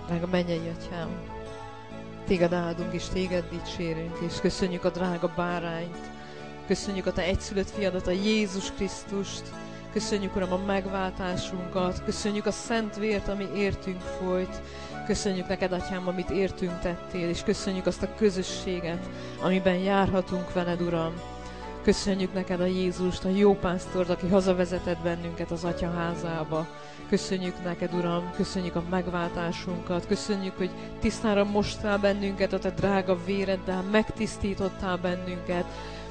Meg a mennyei Atyám, Téged áldunk és Téged dicsérünk, és köszönjük a drága bárányt, köszönjük a Te egyszülött fiadat, a Jézus Krisztust, köszönjük, Uram, a megváltásunkat, köszönjük a szent vért, ami értünk folyt, köszönjük neked, Atyám, amit értünk tettél, és köszönjük azt a közösséget, amiben járhatunk veled, Uram. Köszönjük neked a Jézust, a jó pásztort, aki hazavezetett bennünket az Atya házába. Köszönjük neked, Uram, köszönjük a megváltásunkat, köszönjük, hogy tisztára mostál bennünket a te drága véreddel, megtisztítottál bennünket.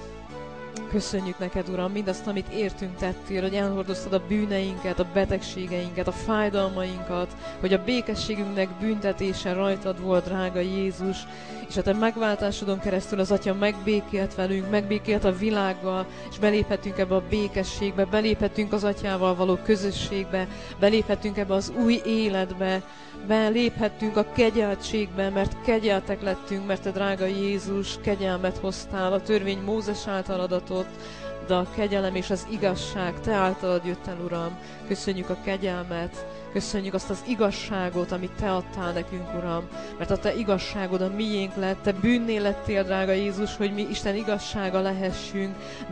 Köszönjük neked, Uram, mindazt, amit értünk tettél, hogy elhordoztad a bűneinket, a betegségeinket, a fájdalmainkat, hogy a békességünknek büntetése rajtad volt, drága Jézus, és a te megváltásodon keresztül az Atya megbékélt velünk, megbékélt a világgal, és beléphetünk ebbe a békességbe, beléphetünk az Atyával való közösségbe, beléphetünk ebbe az új életbe, beléphettünk a kegyeltségbe, mert kegyeltek lettünk, mert te, drága Jézus, kegyelmet hoztál, a törvény Mózes által adatott, de a kegyelem és az igazság te általad jött el, Uram. Köszönjük a kegyelmet, köszönjük azt az igazságot, amit te adtál nekünk, Uram, mert a te igazságod a miénk lett, te bűnné lettél, drága Jézus, hogy mi Isten igazsága lehessünk,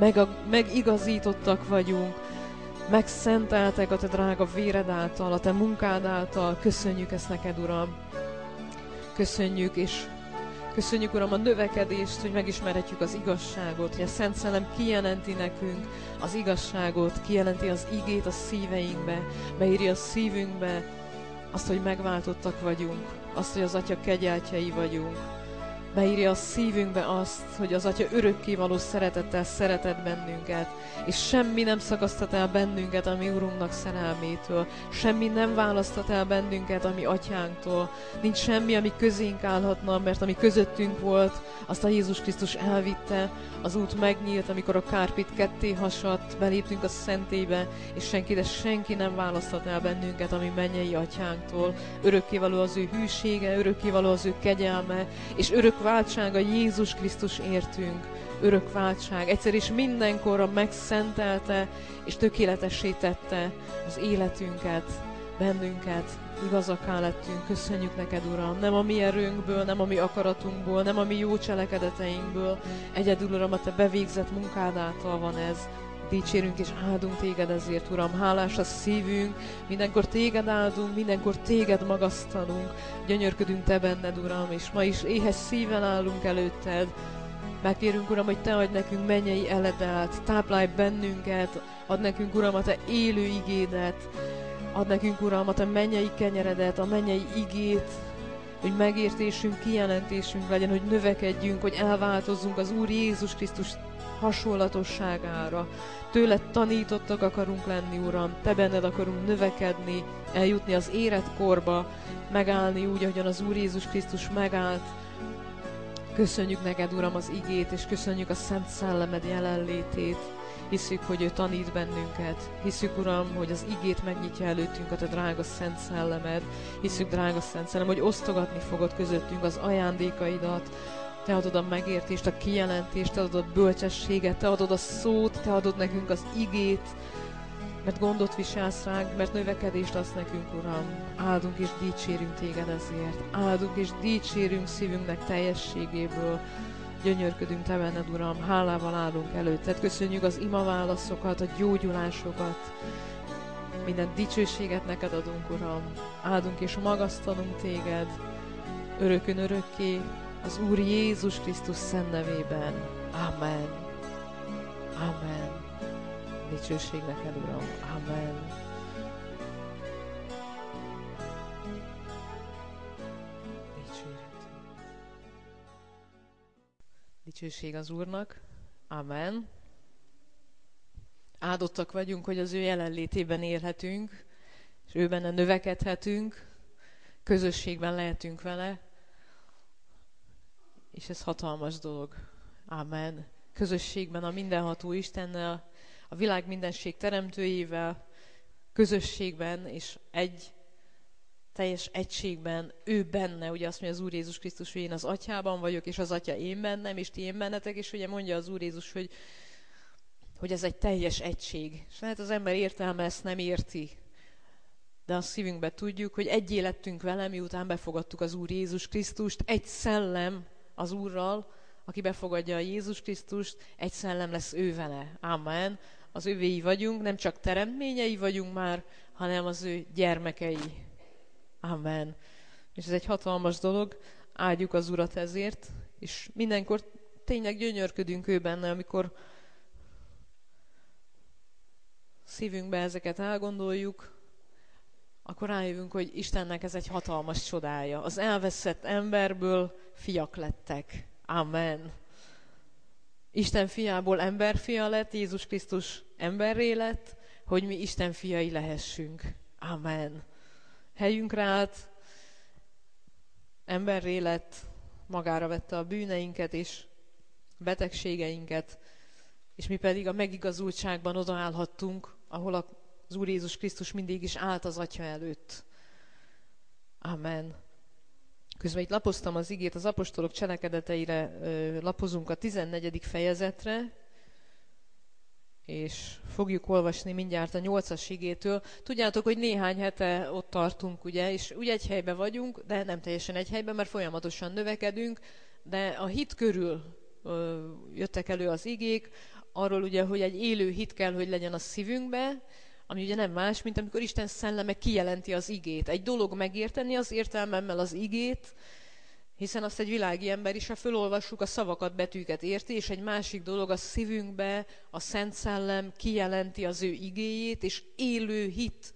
megigazítottak vagyunk, megszenteltek a te drága véred által, a te munkád által. Köszönjük ezt neked, Uram. Köszönjük, és köszönjük, Uram, a növekedést, hogy megismerhetjük az igazságot, hogy a Szent Szellem kijelenti nekünk az igazságot, kijelenti az igét a szíveinkbe, beírja a szívünkbe azt, hogy megváltottak vagyunk, azt, hogy az Atya kegyeltjei vagyunk. Beírja a szívünkbe azt, hogy az Atya örökkévaló szeretettel szeretett bennünket, és semmi nem szakasztat el bennünket a mi Urunknak szerelmétől, semmi nem választat el bennünket a mi Atyánktól, nincs semmi, ami közénk állhatna, mert ami közöttünk volt, azt a Jézus Krisztus elvitte, az út megnyílt, amikor a kárpit ketté hasadt, beléptünk a szentélybe, és senki nem választhat el bennünket a mi mennyei Atyánktól. Örökkévaló az ő hűsége, örökkévaló az ő kegyelme, és örök váltsága Jézus Krisztus értünk, örök váltság. Egyszer és mindenkorra megszentelte és tökéletessé tette az életünket, bennünket, igazakká lettünk. Köszönjük neked, Uram, nem a mi erőnkből, nem a mi akaratunkból, nem a mi jó cselekedeteinkből, egyedül, Uram, a te bevégzett munkád által van ez. Dicsérünk és áldunk téged ezért, Uram, hálás a szívünk, mindenkor téged áldunk, mindenkor téged magasztalunk, gyönyörködünk te benned, Uram, és ma is éhes szíven állunk előtted. Megkérünk, Uram, hogy te adj nekünk mennyei eledelt, táplálj bennünket, add nekünk, Uram, a te élő igédet, add nekünk, Uram, a te mennyei kenyeredet, a mennyei igét, hogy megértésünk, kijelentésünk legyen, hogy növekedjünk, hogy elváltozzunk az Úr Jézus Krisztus hasonlatosságára. Tőled tanítottak akarunk lenni, Uram, te benned akarunk növekedni, eljutni az életkorba, megállni úgy, ahogyan az Úr Jézus Krisztus megállt. Köszönjük neked, Uram, az igét, és köszönjük a Szent Szellemed jelenlétét. Hiszük, hogy ő tanít bennünket. Hiszük, Uram, hogy az igét megnyitja előttünk a te drága Szent Szellemed. Hiszük, drága Szent Szellem, hogy osztogatni fogod közöttünk az ajándékaidat. Te adod a megértést, a kijelentést, te adod a bölcsességet, te adod a szót, te adod nekünk az igét, mert gondot viselsz ránk, mert növekedést adsz nekünk, Uram. Áldunk és dicsérünk téged ezért. Áldunk és dicsérünk szívünknek teljességéből. Gyönyörködünk te benned, Uram, hálával állunk előtted. Köszönjük az imaválaszokat, a gyógyulásokat. Minden dicsőséget neked adunk, Uram. Áldunk és magasztalunk téged, örökön örökké, az Úr Jézus Krisztus szent nevében. Amen. Amen. Dicsőség neked, Uram. Amen. Dicsőség az Úrnak. Amen. Áldottak vagyunk, hogy az ő jelenlétében élhetünk, és ő benne növekedhetünk, közösségben lehetünk vele, és ez hatalmas dolog. Amen. Közösségben a mindenható Istennel, a világ mindenség teremtőjével, közösségben és teljes egységben, ő benne, ugye azt mondja az Úr Jézus Krisztus, hogy én az Atyában vagyok, és az Atya én bennem, és ti én bennetek, és ugye mondja az Úr Jézus, hogy ez egy teljes egység. És lehet az ember értelme ezt nem érti, de a szívünkbe tudjuk, hogy egyé lettünk vele, miután befogadtuk az Úr Jézus Krisztust, egy szellem az Úrral, aki befogadja a Jézus Krisztust, egy szellem lesz ő vele. Amen. Az övéi vagyunk, nem csak teremtményei vagyunk már, hanem az ő gyermekei. Amen. És ez egy hatalmas dolog, áldjuk az Urat ezért, és mindenkor tényleg gyönyörködünk ő benne, amikor szívünkbe ezeket elgondoljuk, akkor rájövünk, hogy Istennek ez egy hatalmas csodája. Az elveszett emberből fiak lettek. Amen. Isten fiából emberfia lett, Jézus Krisztus emberré lett, hogy mi Isten fiai lehessünk. Amen. Helyünkre állt, emberré lett, magára vette a bűneinket és betegségeinket, és mi pedig a megigazultságban odaállhattunk, ahol az Úr Jézus Krisztus mindig is állt az Atya előtt. Amen. Közben itt lapoztam az igét, az apostolok cselekedeteire lapozunk a 14. fejezetre, és fogjuk olvasni mindjárt a 8. igétől. Tudjátok, hogy néhány hete ott tartunk, ugye, és úgy egy helyben vagyunk, de nem teljesen egy helyben, mert folyamatosan növekedünk, de a hit körül jöttek elő az igék, arról ugye, hogy egy élő hit kell, hogy legyen a szívünkbe, ami ugye nem más, mint amikor Isten szelleme kijelenti az igét. Egy dolog megérteni az értelmemmel az igét, hiszen azt egy világi ember is, ha fölolvassuk, a szavakat, betűket érti, és egy másik dolog a szívünkbe, a Szent Szellem kijelenti az ő igéjét, és élő hit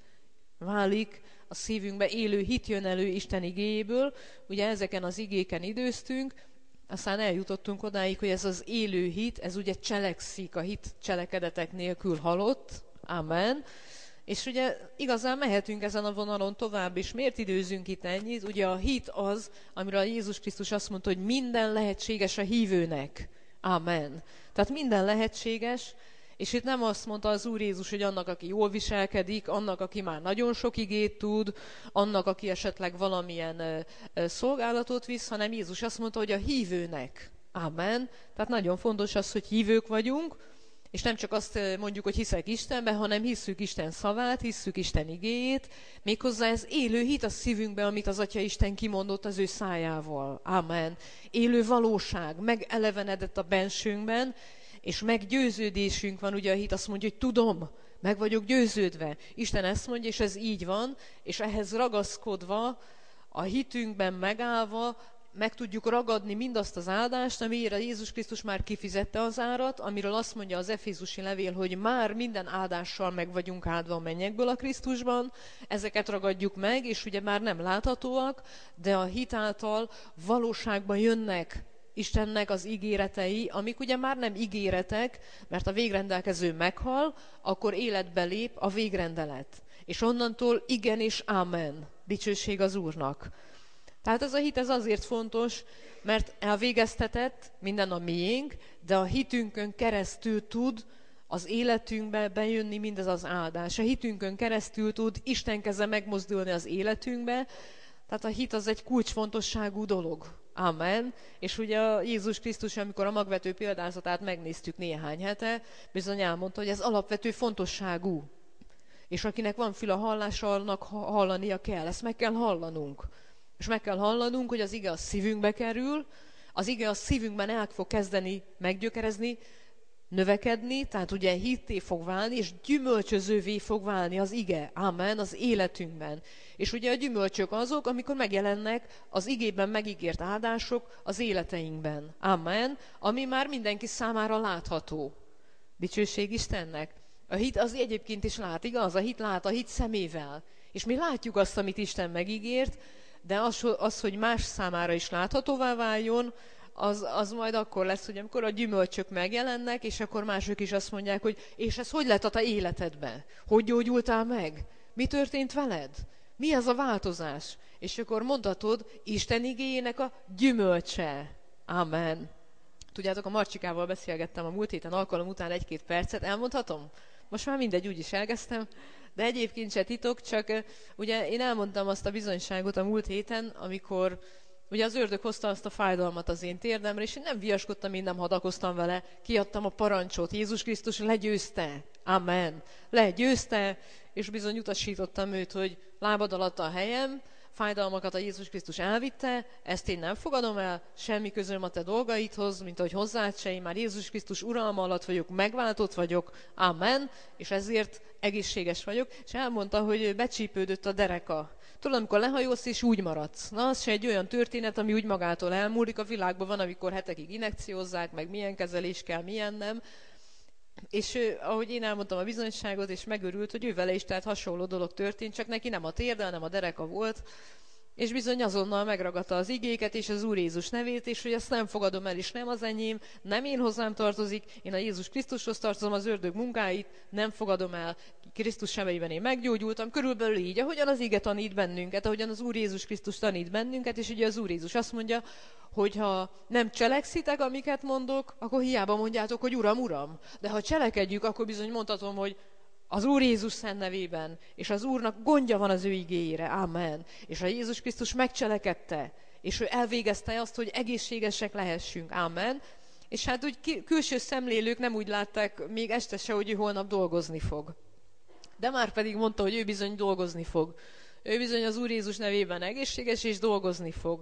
válik a szívünkbe, élő hit jön elő Isten igéjéből. Ugye ezeken az igéken időztünk, aztán eljutottunk odáig, hogy ez az élő hit, ez ugye cselekszik, a hit cselekedetek nélkül halott. Amen. És ugye igazán mehetünk ezen a vonalon tovább, és miért időzünk itt ennyit? Ugye a hit az, amire Jézus Krisztus azt mondta, hogy minden lehetséges a hívőnek. Amen. Tehát minden lehetséges, és itt nem azt mondta az Úr Jézus, hogy annak, aki jól viselkedik, annak, aki már nagyon sok igét tud, annak, aki esetleg valamilyen szolgálatot visz, hanem Jézus azt mondta, hogy a hívőnek. Amen. Tehát nagyon fontos az, hogy hívők vagyunk, és nem csak azt mondjuk, hogy hiszek Istenbe, hanem hisszük Isten szavát, hisszük Isten igéjét, méghozzá ez élő hit a szívünkbe, amit az Atya Isten kimondott az ő szájával. Amen. Élő valóság, megelevenedett a bensőnkben, és meggyőződésünk van, ugye a hit azt mondja, hogy tudom, meg vagyok győződve. Isten ezt mondja, és ez így van, és ehhez ragaszkodva, a hitünkben megállva, meg tudjuk ragadni mindazt az áldást, amire Jézus Krisztus már kifizette az árat, amiről azt mondja az Efézusi levél, hogy már minden áldással meg vagyunk áldva a mennyekből a Krisztusban, ezeket ragadjuk meg, és ugye már nem láthatóak, de a hit által valóságban jönnek Istennek az ígéretei, amik ugye már nem ígéretek, mert a végrendelkező meghal, akkor életbe lép a végrendelet. És onnantól igen és ámen, dicsőség az Úrnak. Tehát ez a hit ez azért fontos, mert elvégeztetett, minden a miénk, de a hitünkön keresztül tud az életünkbe bejönni mindez az áldás. A hitünkön keresztül tud Isten keze megmozdulni az életünkbe, tehát a hit az egy kulcsfontosságú dolog. Amen. És ugye a Jézus Krisztus, amikor a magvető példázatát megnéztük néhány hete, bizony elmondta, hogy ez alapvető fontosságú. És akinek van füle hallásra, annak hallania kell. Ezt meg kell hallanunk. És meg kell hallanunk, hogy az ige a szívünkbe kerül, az ige a szívünkben el fog kezdeni meggyökerezni, növekedni, tehát ugye hitté fog válni, és gyümölcsözővé fog válni az ige, amen, az életünkben. És ugye a gyümölcsök azok, amikor megjelennek az igében megígért áldások az életeinkben, amen, ami már mindenki számára látható. Dicsőség Istennek. A hit az egyébként is lát, igaz? A hit lát a hit szemével. És mi látjuk azt, amit Isten megígért, de az, hogy más számára is láthatóvá váljon, az majd akkor lesz, hogy amikor a gyümölcsök megjelennek, és akkor mások is azt mondják, hogy és ez hogy lett a te életedben? Hogy gyógyultál meg? Mi történt veled? Mi ez a változás? És akkor mondhatod, Isten igéjének a gyümölcse. Amen. Tudjátok, a Marcsikával beszélgettem a múlt héten alkalom után 1-2 percet, elmondhatom? Most már mindegy, úgyis elkezdtem, de egyébként se titok, csak ugye én elmondtam azt a bizonyságot a múlt héten, amikor ugye az ördög hozta azt a fájdalmat az én térdemre, és én nem viaskodtam, én nem hadakoztam vele, kiadtam a parancsot, Jézus Krisztus legyőzte, amen, legyőzte, és bizony utasítottam őt, hogy lábad alatt a helyem, fájdalmakat a Jézus Krisztus elvitte, ezt én nem fogadom el, semmi közöm a te dolgaidhoz, mint ahogy hozzád se, én már Jézus Krisztus uralma alatt vagyok, megváltott vagyok, amen, és ezért egészséges vagyok, és elmondta, hogy becsípődött a dereka. Tudod, amikor lehajolsz és úgy maradsz. Na, az se egy olyan történet, ami úgy magától elmúlik. A világban van, amikor hetekig injekciózzák, meg milyen kezelés kell, milyen nem. És ahogy én elmondtam a bizonyságot, és megörült, hogy ő vele is, tehát hasonló dolog történt, csak neki nem a térde, hanem a dereka volt, és bizony azonnal megragadta az igéket és az Úr Jézus nevét, és hogy ezt nem fogadom el, és nem az enyém, nem én hozzám tartozik, én a Jézus Krisztushoz tartozom, az ördög munkáit nem fogadom el. Krisztus sebeiben én meggyógyultam, körülbelül így, ahogyan az ige tanít bennünket, ahogyan az Úr Jézus Krisztus tanít bennünket, és ugye az Úr Jézus azt mondja, hogy ha nem cselekszitek, amiket mondok, akkor hiába mondjátok, hogy Uram, Uram. De ha cselekedjük, akkor bizony mondhatom, hogy az Úr Jézus szent nevében, és az Úrnak gondja van az ő igéjére, amen. És a Jézus Krisztus megcselekedte, és ő elvégezte azt, hogy egészségesek lehessünk, amen. És hát úgy külső szemlélők nem úgy látták még este se, hogy ő holnap dolgozni fog. De már pedig mondta, hogy ő bizony dolgozni fog. Ő bizony az Úr Jézus nevében egészséges, és dolgozni fog.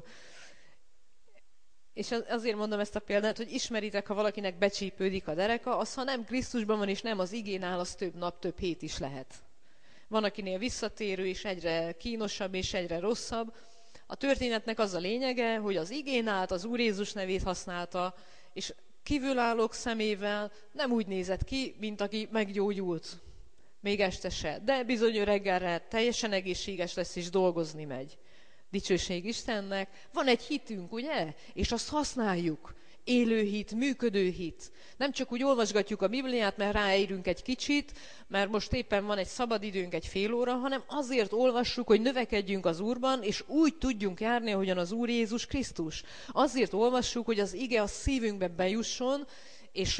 És azért mondom ezt a példát, hogy ismeritek, ha valakinek becsípődik a dereka, az ha nem Krisztusban van, és nem az igénál, az több nap, több hét is lehet. Van, akinél visszatérő, és egyre kínosabb, és egyre rosszabb. A történetnek az a lényege, hogy az igén állt, az Úr Jézus nevét használta, és kívülállók szemével nem úgy nézett ki, mint aki meggyógyult. Még este se. De bizony reggelre teljesen egészséges lesz, és dolgozni megy. Dicsőség Istennek. Van egy hitünk, ugye? És azt használjuk. Élő hit, működő hit. Nem csak úgy olvasgatjuk a Bibliát, mert ráérünk egy kicsit, mert most éppen van egy szabadidőnk, egy fél óra, hanem azért olvassuk, hogy növekedjünk az Úrban, és úgy tudjunk járni, ahogyan az Úr Jézus Krisztus. Azért olvassuk, hogy az ige a szívünkbe bejusson, és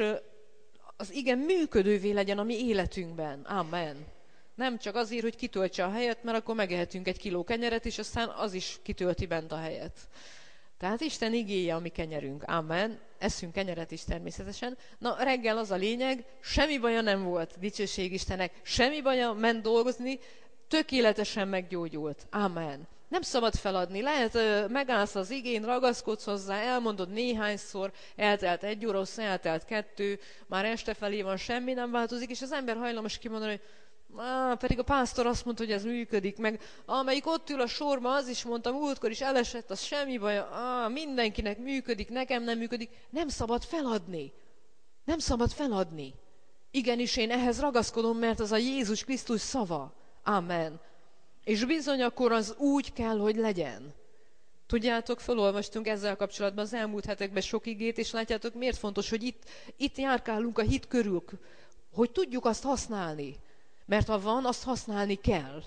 az ige működővé legyen a mi életünkben. Amen. Nem csak azért, hogy kitöltse a helyet, mert akkor megehetünk egy kiló kenyeret, és aztán az is kitölti bent a helyet. Tehát Isten igéje a mi kenyerünk. Amen. Eszünk kenyeret is természetesen. Na, reggel az a lényeg, semmi baja nem volt, dicsőség Istennek. Semmi baja, ment dolgozni, tökéletesen meggyógyult. Amen. Nem szabad feladni. Lehet, megállsz az igén, ragaszkodsz hozzá, elmondod néhányszor, eltelt 1 óra, eltelt 2, már este felé van, semmi nem változik, és az ember hajlamos kimondani, hogy pedig a pásztor azt mondta, hogy ez működik, meg amelyik ott ül a sorba, az is mondta, múltkor is elesett, az semmi baj, mindenkinek működik, nekem nem működik. Nem szabad feladni. Nem szabad feladni. Igenis, én ehhez ragaszkodom, mert az a Jézus Krisztus szava. Amen. És bizony akkor az úgy kell, hogy legyen. Tudjátok, felolvastunk ezzel kapcsolatban az elmúlt hetekben sok igét, és látjátok, miért fontos, hogy itt járkálunk a hit körül, hogy tudjuk azt használni. Mert ha van, azt használni kell.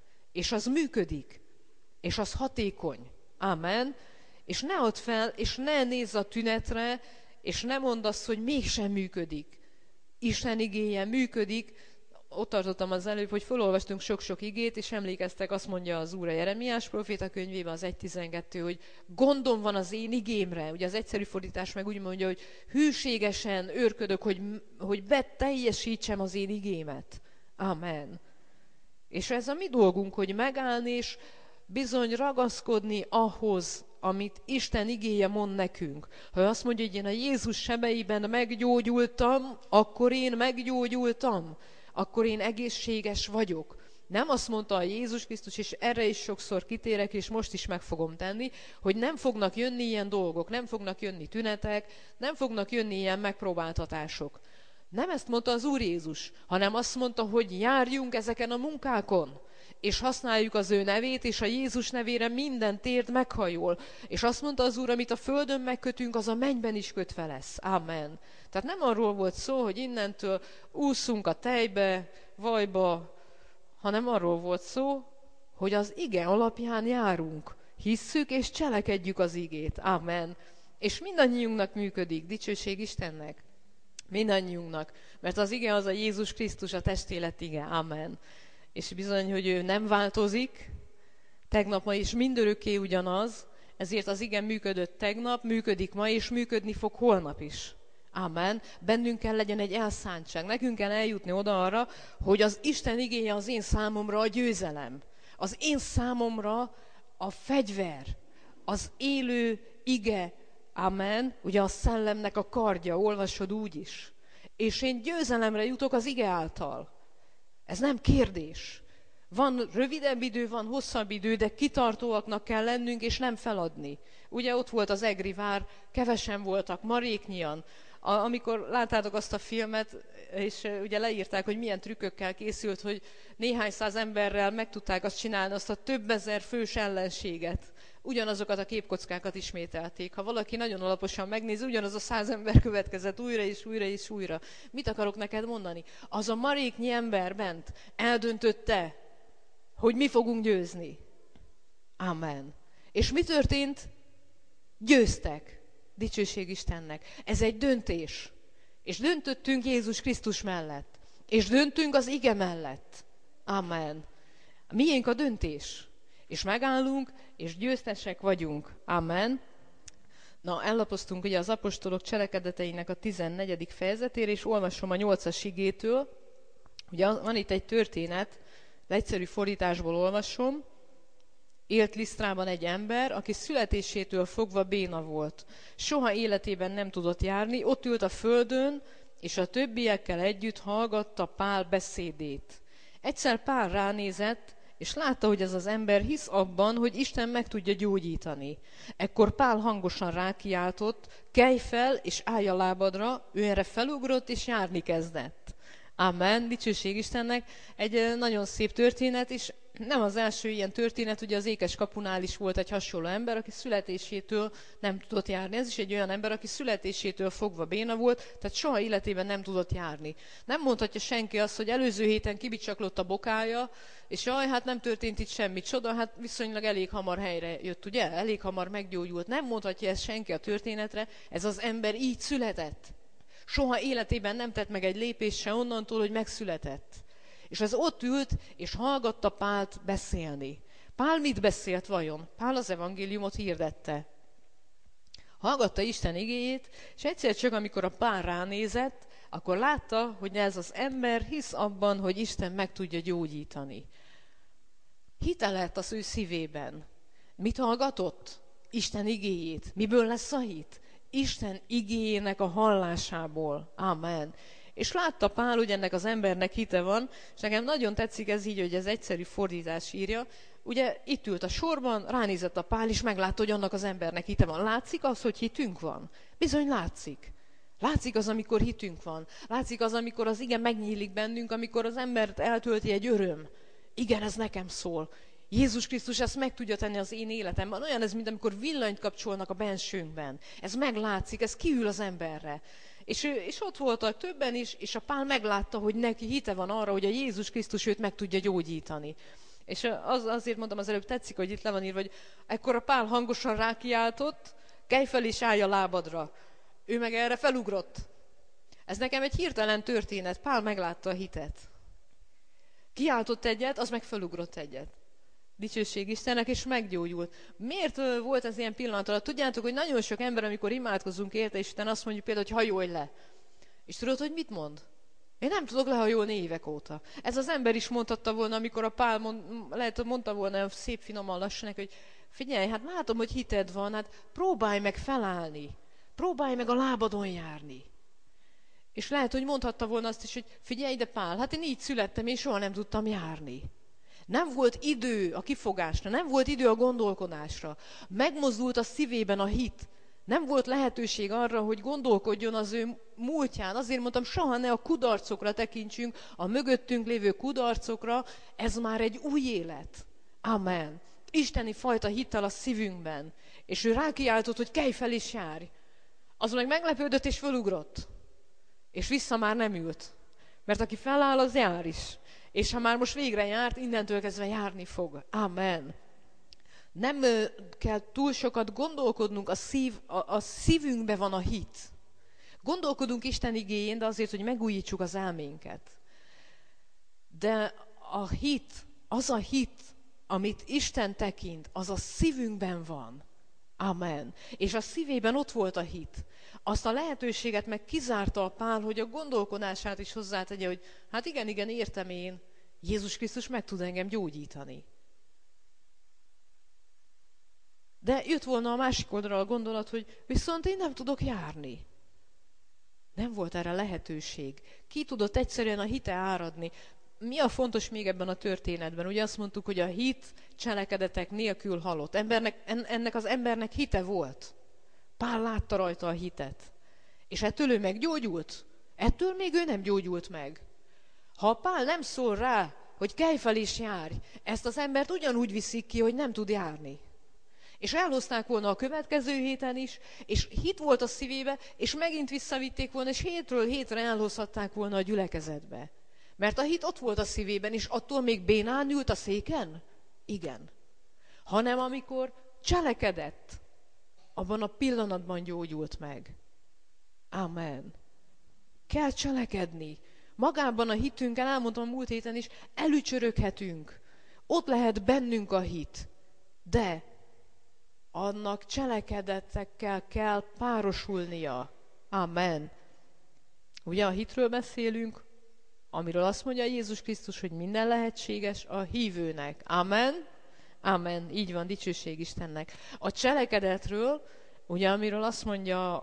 És az működik. És az hatékony. Amen. És ne add fel, és ne nézz a tünetre, és ne mondd azt, hogy mégsem működik. Isten igéje működik. Ott tartottam az előbb, hogy felolvastunk sok-sok igét, és emlékeztek, azt mondja az Úr a Jeremiás próféta könyvében, az 1.12, hogy gondom van az én igémre. Ugye az egyszerű fordítás meg úgy mondja, hogy hűségesen őrködök, hogy beteljesítsem az én igémet. Amen. És ez a mi dolgunk, hogy megállni és bizony ragaszkodni ahhoz, amit Isten igéje mond nekünk. Ha azt mondja, hogy én a Jézus sebeiben meggyógyultam, akkor én meggyógyultam, akkor én egészséges vagyok. Nem azt mondta a Jézus Krisztus, és erre is sokszor kitérek, és most is meg fogom tenni, hogy nem fognak jönni ilyen dolgok, nem fognak jönni tünetek, nem fognak jönni ilyen megpróbáltatások. Nem ezt mondta az Úr Jézus, hanem azt mondta, hogy járjunk ezeken a munkákon, és használjuk az ő nevét, és a Jézus nevére minden térd meghajol. És azt mondta az Úr, amit a földön megkötünk, az a mennyben is kötve lesz. Amen. Tehát nem arról volt szó, hogy innentől ússzunk a tejbe, vajba, hanem arról volt szó, hogy az ige alapján járunk. Hisszük és cselekedjük az igét. Amen. És mindannyiunknak működik. Dicsőség Istennek. Mindannyiunknak. Mert az ige az a Jézus Krisztus, a testélet ige. Amen. És bizony, hogy ő nem változik, tegnap, ma is mindörökké ugyanaz, ezért az ige működött tegnap, működik ma, és működni fog holnap is. Amen. Bennünk kell legyen egy elszántság. Nekünk kell eljutni oda arra, hogy az Isten igéje az én számomra a győzelem. Az én számomra a fegyver. Az élő ige. Amen. Ugye a szellemnek a kardja, olvasod úgy is. És én győzelemre jutok az ige által. Ez nem kérdés. Van rövidebb idő, van hosszabb idő, de kitartóaknak kell lennünk, és nem feladni. Ugye ott volt az egri vár, kevesen voltak, maréknyian. Amikor láttátok azt a filmet, és ugye leírták, hogy milyen trükkökkel készült, hogy néhány száz emberrel meg tudták azt csinálni, azt a több ezer fős ellenséget. Ugyanazokat a képkockákat ismételték. Ha valaki nagyon alaposan megnézi, ugyanaz a 100 ember következett újra és újra és újra. Mit akarok neked mondani? Az a maréknyi ember bent eldöntötte, hogy mi fogunk győzni. Amen. És mi történt? Győztek. Dicsőség Istennek. Ez egy döntés. És döntöttünk Jézus Krisztus mellett. És döntünk az ige mellett. Amen. Miénk a döntés. És megállunk, és győztesek vagyunk. Amen. Na, ellapoztunk ugye az apostolok cselekedeteinek a 14. fejezetére, és olvasom a 8-as igétől. Ugye van itt egy történet, egyszerű fordításból olvasom. Élt Lisztrában egy ember, aki születésétől fogva béna volt. Soha életében nem tudott járni, ott ült a földön, és a többiekkel együtt hallgatta Pál beszédét. Egyszer Pál ránézett, és látta, hogy ez az ember hisz abban, hogy Isten meg tudja gyógyítani. Ekkor Pál hangosan rákiáltott, kelj fel, és állj a lábadra, ő erre felugrott, és járni kezdett. Amen, dicsőség Istennek. Egy nagyon szép történet, és nem az első ilyen történet, ugye az Ékes kapunál is volt egy hasonló ember, aki születésétől nem tudott járni. Ez is egy olyan ember, aki születésétől fogva béna volt, tehát soha életében nem tudott járni. Nem mondhatja senki azt, hogy előző héten kibicsaklott a bokája, és jaj, hát nem történt itt semmi csoda, hát viszonylag elég hamar helyre jött, ugye? Elég hamar meggyógyult. Nem mondhatja ezt senki a történetre, ez az ember így született. Soha életében nem tett meg egy lépést se onnantól, hogy megszületett. És ez ott ült, és hallgatta Pált beszélni. Pál mit beszélt vajon? Pál az evangéliumot hirdette. Hallgatta Isten igéjét, és egyszer csak, amikor a Pál ránézett, akkor látta, hogy ez az ember hisz abban, hogy Isten meg tudja gyógyítani. Hite lett az ő szívében. Mit hallgatott? Isten igéjét. Miből lesz a hit? Isten igéjének a hallásából. Amen. És látta Pál, hogy ennek az embernek hite van, és nekem nagyon tetszik ez így, hogy ez egyszerű fordítás írja. Ugye itt ült a sorban, ránézett a Pál, és meglátta, hogy annak az embernek hite van. Látszik az, hogy hitünk van? Bizony látszik. Látszik az, amikor hitünk van. Látszik az, amikor az ige megnyílik bennünk, amikor az embert eltölti egy öröm. Igen, ez nekem szól. Jézus Krisztus ezt meg tudja tenni az én életemben. Olyan ez, mint amikor villanyt kapcsolnak a bensőnkben. Ez meglátszik, ez kiül az emberre. És ott voltak többen is, és a Pál meglátta, hogy neki hite van arra, hogy a Jézus Krisztus őt meg tudja gyógyítani. És azért mondtam az előbb, tetszik, hogy itt le van írva, hogy ekkor a Pál hangosan rákiáltott, kelj fel és állj a lábadra. Ő meg erre felugrott. Ez nekem egy hirtelen történet. Pál meglátta a hitet. Kiáltott egyet, az meg felugrott egyet. Dicsőség Istennek, és meggyógyult. Miért volt ez ilyen pillanat alatt? Tudjátok, hogy nagyon sok ember, amikor imádkozunk érte, és utána azt mondjuk például, hogy hajolj le. És tudod, hogy mit mond? Én nem tudok lehajolni évek óta. Ez az ember is mondhatta volna, amikor a Pál lehet, mondta volna szép finoman lassan, hogy figyelj, hát látom, hogy hited van, hát próbálj meg felállni. Próbálj meg a lábadon járni. És lehet, hogy mondhatta volna azt is, hogy figyelj ide Pál, hát én így születtem, én soha nem tudtam járni. Nem volt idő a kifogásra, nem volt idő a gondolkodásra. Megmozdult a szívében a hit. Nem volt lehetőség arra, hogy gondolkodjon az ő múltján. Azért mondtam, soha ne a kudarcokra tekintsünk, a mögöttünk lévő kudarcokra, ez már egy új élet. Amen. Isteni fajta hittel a szívünkben. És ő rákiáltott, hogy kelj fel és járj. Az meg meglepődött és fölugrott. És vissza már nem ült. Mert aki feláll, az jár is. És ha már most végre járt, innentől kezdve járni fog. Amen. Nem kell túl sokat gondolkodnunk, a szívünkbe van a hit. Gondolkodunk Isten igéjén, de azért, hogy megújítsuk az elménket. De a hit, az a hit, amit Isten tekint, az a szívünkben van. Amen. És a szívében ott volt a hit. Azt a lehetőséget meg kizárta a Pál, hogy a gondolkodását is hozzátegye, hogy hát igen, értem én, Jézus Krisztus meg tud engem gyógyítani. De jött volna a másik oldalra a gondolat, hogy viszont én nem tudok járni. Nem volt erre lehetőség. Ki tudott egyszerűen a hite áradni? Mi a fontos még ebben a történetben? Ugye azt mondtuk, hogy a hit cselekedetek nélkül halott. Ennek az embernek hite volt. Pál látta rajta a hitet. És ettől ő meggyógyult? Ettől még ő nem gyógyult meg. Ha Pál nem szól rá, hogy kelj fel és járj, ezt az embert ugyanúgy viszik ki, hogy nem tud járni. És elhozták volna a következő héten is, és hit volt a szívébe, és megint visszavitték volna, és hétről hétre elhozhatták volna a gyülekezetbe. Mert a hit ott volt a szívében, és attól még bénán ült a széken? Igen. Hanem amikor cselekedett, abban a pillanatban gyógyult meg. Amen. Kell cselekedni. Magában a hitünkkel, elmondtam a múlt héten is, elücsöröghetünk. Ott lehet bennünk a hit. De annak cselekedetekkel kell párosulnia. Amen. Ugye a hitről beszélünk, amiről azt mondja Jézus Krisztus, hogy minden lehetséges a hívőnek. Amen. Amen. Így van, dicsőség Istennek. A cselekedetről, ugye amiről azt mondja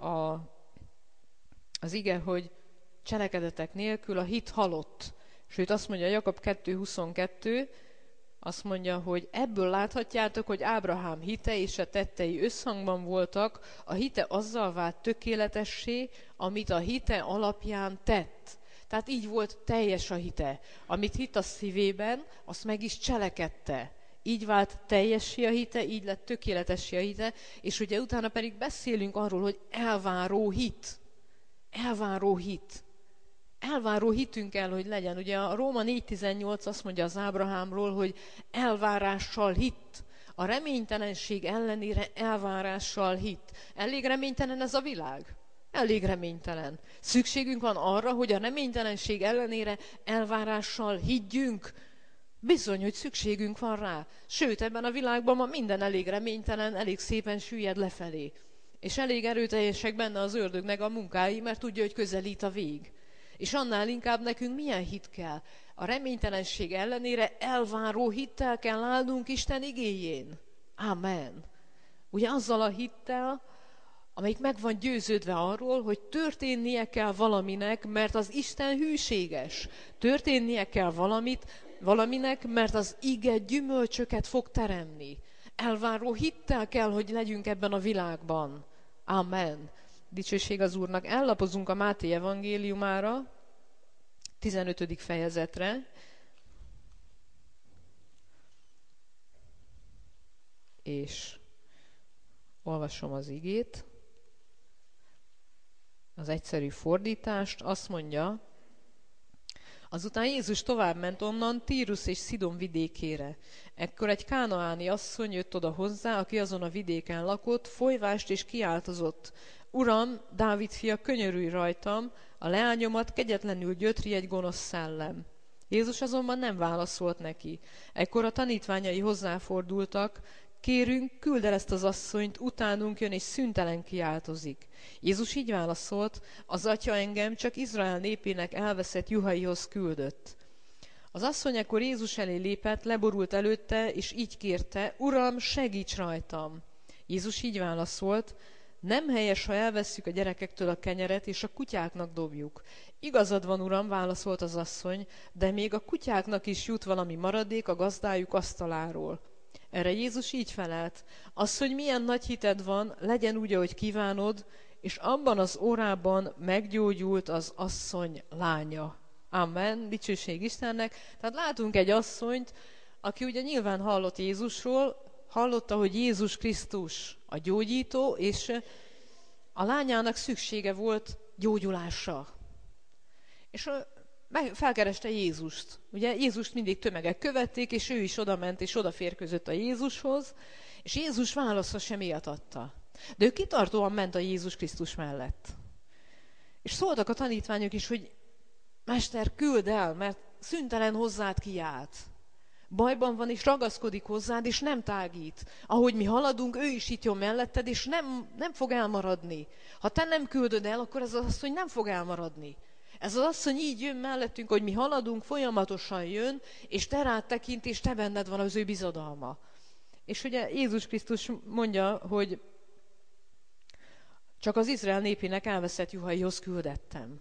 az ige, hogy cselekedetek nélkül a hit halott. Sőt, azt mondja Jakab 2:22, azt mondja, hogy ebből láthatjátok, hogy Ábrahám hite és a tettei összhangban voltak, a hite azzal vált tökéletessé, amit a hite alapján tett. Tehát így volt teljes a hite. Amit hitt a szívében, azt meg is cselekedte. Így vált teljessé a hite, így lett tökéletessé a hite, és ugye utána pedig beszélünk arról, hogy elváró hit. Elváró hit. Elváró hitünk kell, hogy legyen. Ugye a Róma 4:18 azt mondja az Ábrahámról, hogy elvárással hitt. A reménytelenség ellenére elvárással hitt. Elég reménytelen ez a világ? Elég reménytelen. Szükségünk van arra, hogy a reménytelenség ellenére elvárással higgyünk. Bizony, hogy szükségünk van rá. Sőt, ebben a világban ma minden elég reménytelen, elég szépen süllyed lefelé. És elég erőteljesek benne az ördögnek a munkái, mert tudja, hogy közelít a vég. És annál inkább nekünk milyen hit kell? A reménytelenség ellenére elváró hittel kell állnunk Isten igéjén. Amen. Ugye azzal a hittel, amelyik meg van győződve arról, hogy történnie kell valaminek, mert az Isten hűséges. Történnie kell valaminek, mert az ige gyümölcsöket fog teremni. Elváró hittel kell, hogy legyünk ebben a világban. Amen. Dicsőség az Úrnak. Ellapozunk a Máté evangéliumára, 15. fejezetre, és olvasom az igét, az egyszerű fordítást. Azt mondja, azután Jézus továbbment onnan Tírus és Szidon vidékére. Ekkor egy kánaáni asszony jött oda hozzá, aki azon a vidéken lakott, folyvást és kiáltozott: Uram, Dávid fia, könyörülj rajtam, a leányomat kegyetlenül gyötri egy gonosz szellem. Jézus azonban nem válaszolt neki. Ekkor a tanítványai hozzáfordultak: Kérünk, küld el ezt az asszonyt, utánunk jön és szüntelen kiáltozik. Jézus így válaszolt: Az Atya engem csak Izrael népének elveszett juhaihoz küldött. Az asszony ekkor Jézus elé lépett, leborult előtte, és így kérte: Uram, segíts rajtam! Jézus így válaszolt: Nem helyes, ha elvesszük a gyerekektől a kenyeret, és a kutyáknak dobjuk. Igazad van, Uram, válaszolt az asszony, de még a kutyáknak is jut valami maradék a gazdájuk asztaláról. Erre Jézus így felelt: Asszony, milyen nagy hited van, legyen úgy, ahogy kívánod, és abban az órában meggyógyult az asszony lánya. Amen, dicsőség Istennek. Tehát látunk egy asszonyt, aki ugye nyilván hallott Jézusról, hallotta, hogy Jézus Krisztus a gyógyító, és a lányának szüksége volt gyógyulásra. És felkereste Jézust. Ugye Jézust mindig tömegek követték, és ő is odament, és odaférkőzött a Jézushoz, és Jézus válasza sem ilyet adta. De ő kitartóan ment a Jézus Krisztus mellett. És szóltak a tanítványok is, hogy Mester, küld el, mert szüntelen hozzád kiált. Bajban van, és ragaszkodik hozzád, és nem tágít. Ahogy mi haladunk, ő is itt jön melletted, és nem fog elmaradni. Ha te nem küldöd el, akkor ez az asszony nem fog elmaradni. Ez az asszony így jön mellettünk, hogy mi haladunk, folyamatosan jön, és te rád tekint, és te benned van az ő bizodalma. És ugye Jézus Krisztus mondja, hogy csak az Izrael népének elveszett juhaihoz küldettem.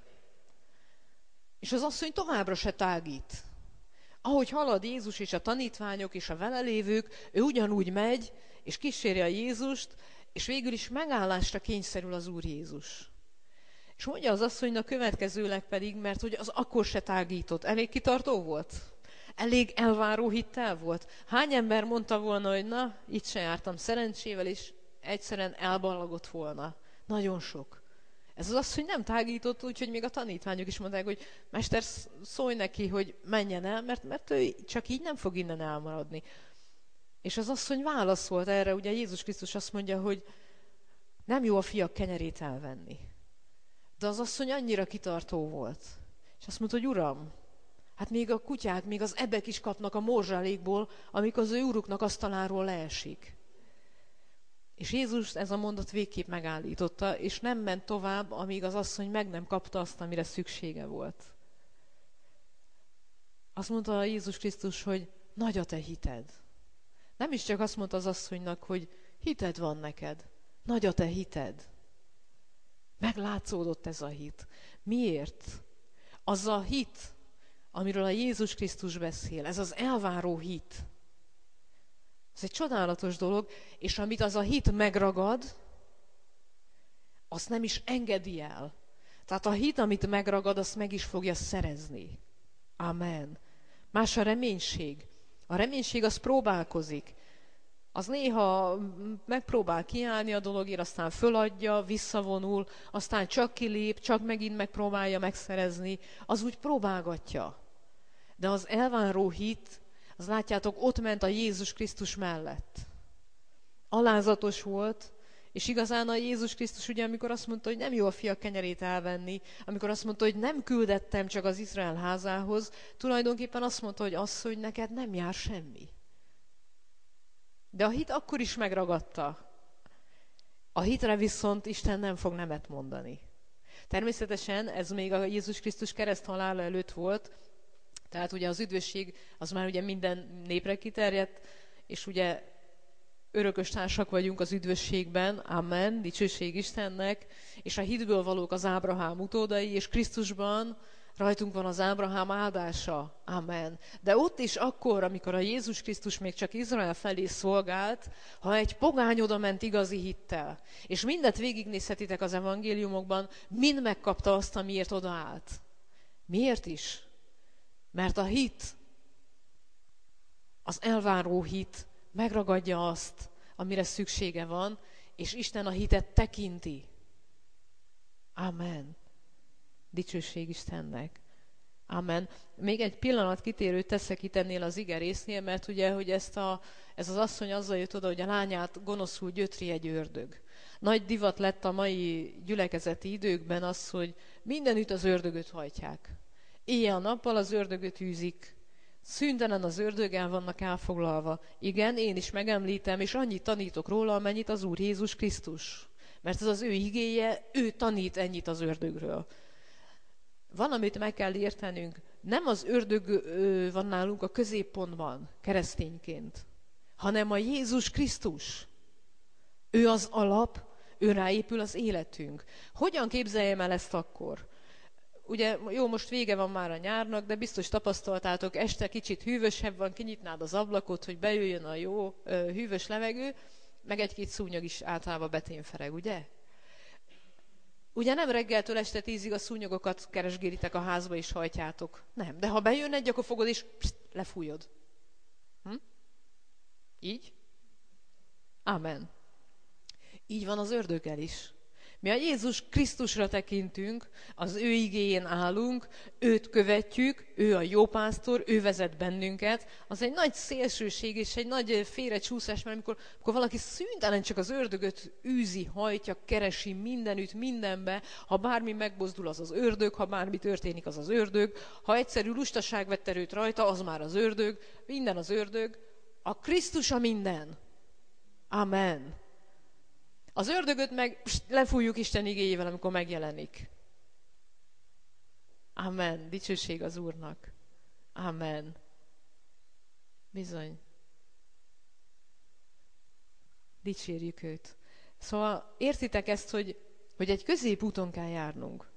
És az asszony továbbra se tágít. Ahogy halad Jézus és a tanítványok és a vele lévők, ő ugyanúgy megy, és kíséri a Jézust, és végül is megállásra kényszerül az Úr Jézus. És mondja az asszonynak következőleg pedig, mert hogy az akkor se tágított. Elég kitartó volt? Elég elváró hittel volt? Hány ember mondta volna, hogy na, itt se jártam szerencsével, és egyszerűen elballagott volna? Nagyon sok. Ez az asszony nem tágított, úgyhogy még a tanítványok is mondták, hogy Mester, szólj neki, hogy menjen el, mert ő csak így nem fog innen elmaradni. És az asszony válaszolt erre, ugye Jézus Krisztus azt mondja, hogy nem jó a fiak kenyerét elvenni. De az asszony annyira kitartó volt. És azt mondta, hogy Uram, hát még a kutyák, még az ebek is kapnak a morzsálékból, amikor az ő uruknak asztaláról leesik. És Jézus ez a mondat végképp megállította, és nem ment tovább, amíg az asszony meg nem kapta azt, amire szüksége volt. Azt mondta Jézus Krisztus, hogy nagy a te hited. Nem is csak azt mondta az asszonynak, hogy hited van neked. Nagy a te hited. Meglátszódott ez a hit. Miért? Az a hit, amiről a Jézus Krisztus beszél, ez az elváró hit. Ez egy csodálatos dolog, és amit az a hit megragad, azt nem is engedi el. Tehát a hit, amit megragad, azt meg is fogja szerezni. Amen. Más a reménység. A reménység az próbálkozik. Az néha megpróbál kiállni a dologért, aztán föladja, visszavonul, aztán csak kilép, csak megint megpróbálja megszerezni. Az úgy próbálgatja. De az elváró hit, az látjátok, ott ment a Jézus Krisztus mellett. Alázatos volt, és igazán a Jézus Krisztus ugye, amikor azt mondta, hogy nem jó a fiak kenyerét elvenni, amikor azt mondta, hogy nem küldettem csak az Izrael házához, tulajdonképpen azt mondta, hogy asszony, neked nem jár semmi. De a hit akkor is megragadta. A hitre viszont Isten nem fog nemet mondani. Természetesen ez még a Jézus Krisztus kereszthalála előtt volt, tehát ugye az üdvösség az már ugye minden népre kiterjedt, és ugye örökös társak vagyunk az üdvösségben, amen, dicsőség Istennek, és a hitből valók az Ábrahám utódai, és Krisztusban rajtunk van az Ábrahám áldása, amen. De ott is akkor, amikor a Jézus Krisztus még csak Izrael felé szolgált, ha egy pogány oda ment igazi hittel, és mindet végignézhetitek az evangéliumokban, mind megkapta azt, amiért odaállt. Miért is? Mert a hit, az elváró hit megragadja azt, amire szüksége van, és Isten a hitet tekinti. Amen. Dicsőség Istennek. Amen. Még egy pillanat kitérőt teszek itt ennél az ige résznél, mert ugye, hogy ez az asszony azzal jött oda, hogy a lányát gonoszul gyötri egy ördög. Nagy divat lett a mai gyülekezeti időkben az, hogy mindenütt az ördögöt hajtják. Éjjel-nappal az ördögöt űzik, szüntelen az ördöggel vannak elfoglalva. Igen, én is megemlítem, és annyit tanítok róla, amennyit az Úr Jézus Krisztus. Mert ez az ő igéje, ő tanít ennyit az ördögről. Van, amit meg kell értenünk, nem az ördög van nálunk a középpontban, keresztényként, hanem a Jézus Krisztus. Ő az alap, ő ráépül az életünk. Hogyan képzeljem el ezt akkor? Ugye, jó, most vége van már a nyárnak, de biztos tapasztaltátok, este kicsit hűvösebb van, kinyitnád az ablakot, hogy bejöjjön a jó hűvös levegő, meg egy-két szúnyog is általában beténfereg, ugye? Ugye nem reggeltől este 10-ig a szúnyogokat keresgélitek a házba és hajtjátok. Nem, de ha bejön egy, akkor fogod és lefújod. Így? Amen. Így van az ördöggel is. Mi a Jézus Krisztusra tekintünk, az ő igéjén állunk, őt követjük, ő a jó pásztor, ő vezet bennünket. Az egy nagy szélsőség és egy nagy félrecsúszás, mert amikor valaki szüntelen csak az ördögöt űzi, hajtja, keresi mindenütt, mindenbe, ha bármi megmozdul, az az ördög, ha bármi történik, az az ördög, ha egyszerű lustaság vett erőt rajta, az már az ördög, minden az ördög. A Krisztus a minden. Amen. Az ördögöt meg lefújjuk Isten igéjével, amikor megjelenik. Amen. Dicsőség az Úrnak. Amen. Bizony. Dicsérjük őt. Szóval értitek ezt, hogy egy középúton kell járnunk.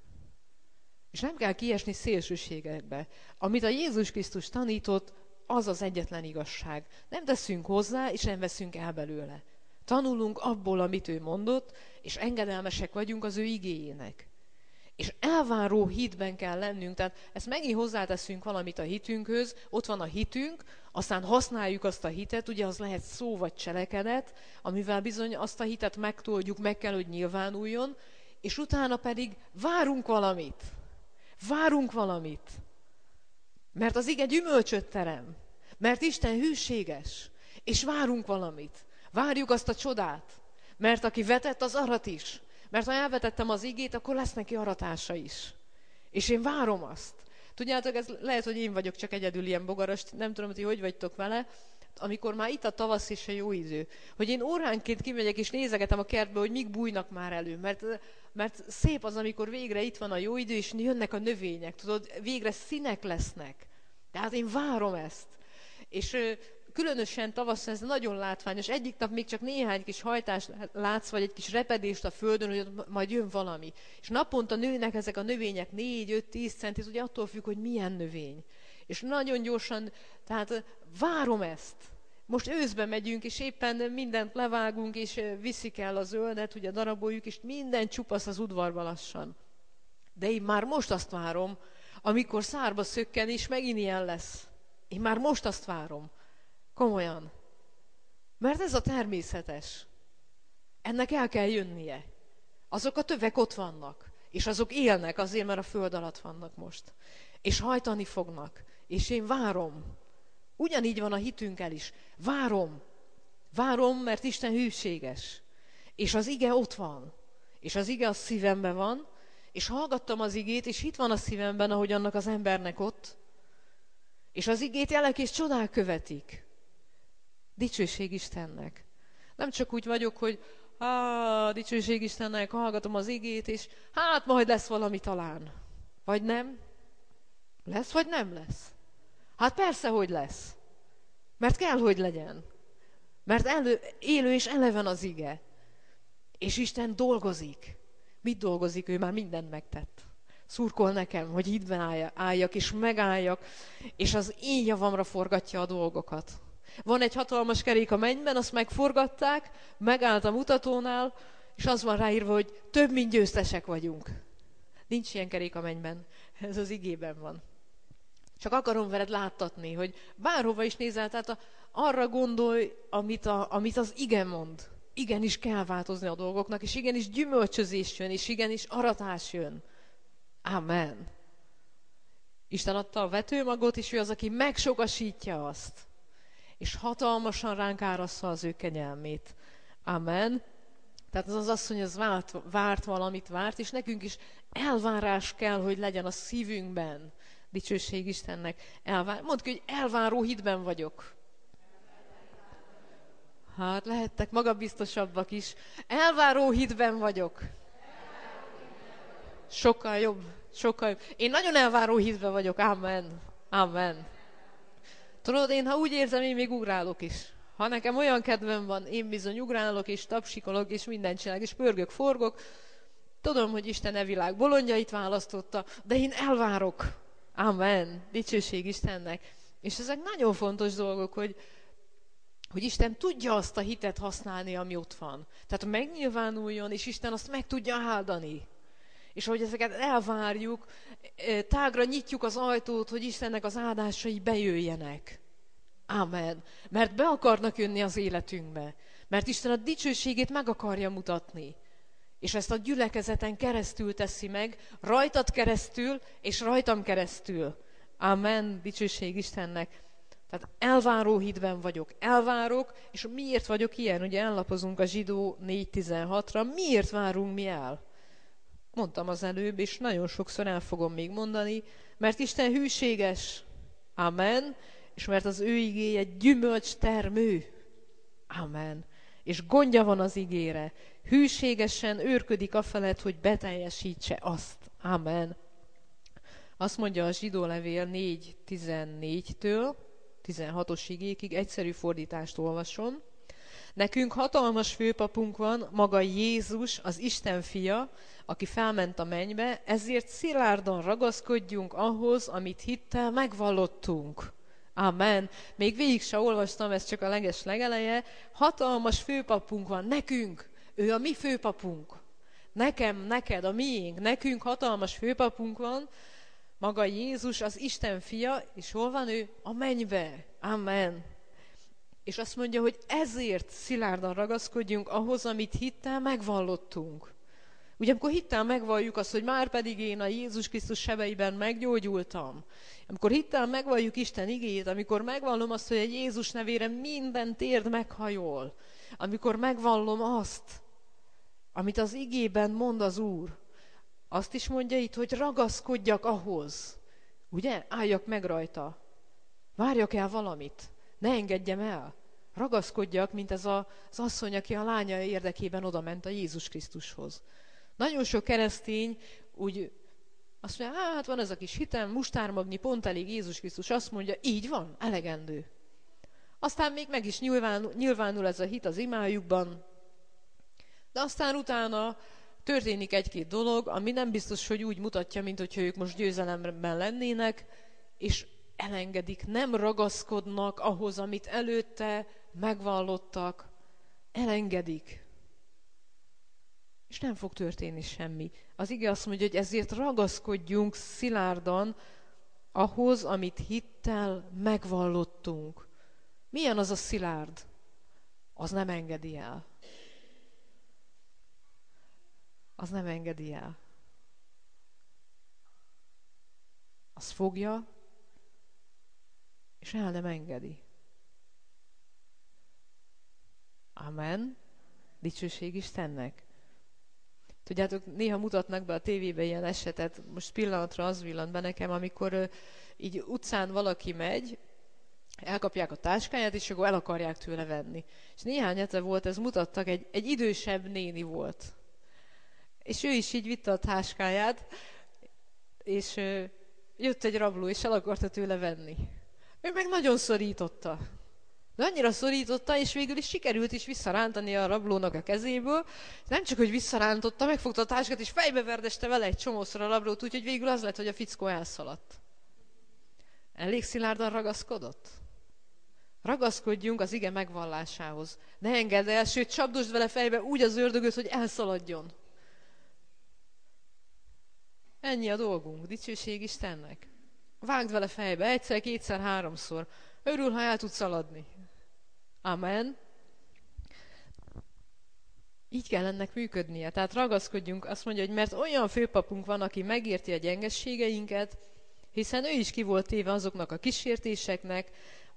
És nem kell kiesni szélsőségekbe. Amit a Jézus Krisztus tanított, az az egyetlen igazság. Nem teszünk hozzá, és nem veszünk el belőle. Tanulunk abból, amit ő mondott, és engedelmesek vagyunk az ő igéjének. És elváró hitben kell lennünk, tehát ezt megint hozzáteszünk valamit a hitünkhöz, ott van a hitünk, aztán használjuk azt a hitet, ugye az lehet szó vagy cselekedet, amivel bizony azt a hitet megtoldjuk, meg kell, hogy nyilvánuljon, és utána pedig várunk valamit. Várunk valamit. Mert az ige gyümölcsöt terem. Mert Isten hűséges. És várunk valamit. Várjuk azt a csodát. Mert aki vetett, az arat is. Mert ha elvetettem az igét, akkor lesz neki aratása is. És én várom azt. Tudjátok, ez lehet, hogy én vagyok csak egyedül ilyen bogaras, nem tudom, hogy vagytok vele, amikor már itt a tavasz és a jó idő. Hogy én óránként kimegyek és nézegetem a kertbe, hogy mik bújnak már elő. Mert szép az, amikor végre itt van a jó idő, és jönnek a növények. Tudod, végre színek lesznek. Tehát én várom ezt. És különösen tavasszal ez nagyon látványos. Egyik nap még csak néhány kis hajtást látsz, vagy egy kis repedést a földön, hogy majd jön valami. És naponta nőnek ezek a növények 4-5-10 centis, ugye attól függ, hogy milyen növény. És nagyon gyorsan, tehát várom ezt. Most őszbe megyünk, és éppen mindent levágunk, és viszik el a zöldet, ugye daraboljuk, és minden csupasz az udvarba lassan. De én már most azt várom, amikor szárba szökken, és megint ilyen lesz. Én már most azt várom. Komolyan. Mert ez a természetes. Ennek el kell jönnie. Azok a tövek ott vannak. És azok élnek azért, mert a föld alatt vannak most. És hajtani fognak. És én várom. Ugyanígy van a hitünkkel is. Várom. Várom, mert Isten hűséges. És az ige ott van. És az ige a szívemben van. És hallgattam az igét, és itt van a szívemben, ahogy annak az embernek ott. És az igét jelek és csodák követik. Dicsőség Istennek. Nem csak úgy vagyok, hogy dicsőség Istennek, hallgatom az igét, és hát majd lesz valami talán. Vagy nem? Lesz, vagy nem lesz? Hát persze, hogy lesz. Mert kell, hogy legyen. Mert élő és eleven az ige. És Isten dolgozik. Mit dolgozik? Ő már mindent megtett. Szurkol nekem, hogy hitben álljak, és megálljak, és az én javamra forgatja a dolgokat. Van egy hatalmas kerék a mennyben, azt megforgatták, megállt a mutatónál, és az van ráírva, hogy több, mint győztesek vagyunk. Nincs ilyen kerék a mennyben, ez az igében van. Csak akarom veled láttatni, hogy bárhova is nézel, tehát arra gondolj, amit az ige mond. Igenis kell változni a dolgoknak, és igenis gyümölcsözés jön, és igenis aratás jön. Amen. Isten adta a vetőmagot, és ő az, aki megsokasítja azt. És hatalmasan ránk árassza az ő kegyelmét. Amen. Tehát az asszony az várt valamit várt, és nekünk is elvárás kell, hogy legyen a szívünkben. Dicsőség Istennek. Mondd ki, hogy elváró hitben vagyok. Hát lehettek magabiztosabbak is. Elváró hitben vagyok. Sokkal jobb. Sokkal jobb. Én nagyon elváró hitben vagyok. Amen. Amen. Tudod, én ha úgy érzem, én még ugrálok is. Ha nekem olyan kedvem van, én bizony ugrálok, és tapsikolok, és mindent csinálok, és pörgök, forgok. Tudom, hogy Isten e világ bolondjait választotta, de én elvárok. Amen. Dicsőség Istennek. És ezek nagyon fontos dolgok, hogy Isten tudja azt a hitet használni, ami ott van. Tehát megnyilvánuljon, és Isten azt meg tudja áldani. És ahogy ezeket elvárjuk, tágra nyitjuk az ajtót, hogy Istennek az áldásai bejöjjenek. Amen. Mert be akarnak jönni az életünkbe. Mert Isten a dicsőségét meg akarja mutatni. És ezt a gyülekezeten keresztül teszi meg, rajtad keresztül, és rajtam keresztül. Amen, dicsőség Istennek. Tehát elváró hitben vagyok, elvárok, és miért vagyok ilyen? Ugye ellapozunk a Zsidó 4.16-ra, miért várunk mi el? Mondtam az előbb, és nagyon sokszor el fogom még mondani, mert Isten hűséges. Amen. És mert az ő igéje gyümölcstermő. Amen. És gondja van az igére. Hűségesen őrködik afelett, hogy beteljesítse azt. Amen. Azt mondja a Zsidó levél 4.14-től 16-os igékig, egyszerű fordítást olvasom. Nekünk hatalmas főpapunk van, maga Jézus, az Isten fia, aki felment a mennybe, ezért szilárdan ragaszkodjunk ahhoz, amit hittel megvallottunk. Amen. Még végig se olvastam, ez csak a legeleje. Hatalmas főpapunk van, nekünk. Ő a mi főpapunk. Nekem, neked, a miénk. Nekünk hatalmas főpapunk van, maga Jézus, az Isten fia, és hol van ő? A mennybe. Amen. És azt mondja, hogy ezért szilárdan ragaszkodjunk ahhoz, amit hittel megvallottunk. Ugye amikor hittel megvalljuk azt, hogy már pedig én a Jézus Krisztus sebeiben meggyógyultam, amikor hittel megvalljuk Isten igéjét, amikor megvallom azt, hogy a Jézus nevére minden térd meghajol, amikor megvallom azt, amit az igében mond az Úr, azt is mondja itt, hogy ragaszkodjak ahhoz. Ugye? Álljak meg rajta. Várjak el valamit. Ne engedjem el. Ragaszkodjak, mint ez az asszony, aki a lánya érdekében odament a Jézus Krisztushoz. Nagyon sok keresztény úgy azt mondja, hát van ez a kis hitem, mustármagnyi, pont elég. Jézus Krisztus azt mondja, így van, elegendő. Aztán még meg is nyilvánul ez a hit az imájukban, de aztán utána történik egy-két dolog, ami nem biztos, hogy úgy mutatja, mint hogyha ők most győzelemben lennének, és elengedik, nem ragaszkodnak ahhoz, amit előtte megvallottak, elengedik. És nem fog történni semmi. Az ige azt mondja, hogy ezért ragaszkodjunk szilárdan ahhoz, amit hittel megvallottunk. Milyen az a szilárd? Az nem engedi el. Az nem engedi el. Az fogja, és el nem engedi. Amen. Dicsőség Istennek. Tudjátok, néha mutatnak be a tévébe ilyen esetet, most pillanatra az villant be nekem, amikor így utcán valaki megy, elkapják a táskáját, és akkor el akarják tőle venni. És néhány hete volt, ez mutattak, egy idősebb néni volt. És ő is így vitte a táskáját, és jött egy rabló, és el akarta tőle venni. Ő meg nagyon szorította. De annyira szorította, és végül is sikerült is visszarántani a rablónak a kezéből. Nem csak, hogy visszarántotta, megfogta a táskát, és fejbe verdeste vele egy csomószor a rablót, úgyhogy végül az lett, hogy a fickó elszaladt. Elég szilárdan ragaszkodott? Ragaszkodjunk az ige megvallásához. Ne engedd el, sőt, csapdosd vele fejbe úgy az ördögöt, hogy elszaladjon. Ennyi a dolgunk, dicsőség Istennek. Vágd vele fejbe, egyszer, kétszer, háromszor. Örül, ha el tudsz szaladni. Amen. Így kell ennek működnie. Tehát ragaszkodjunk, azt mondja, hogy mert olyan főpapunk van, aki megérti a gyengességeinket, hiszen ő is ki volt téve azoknak a kísértéseknek,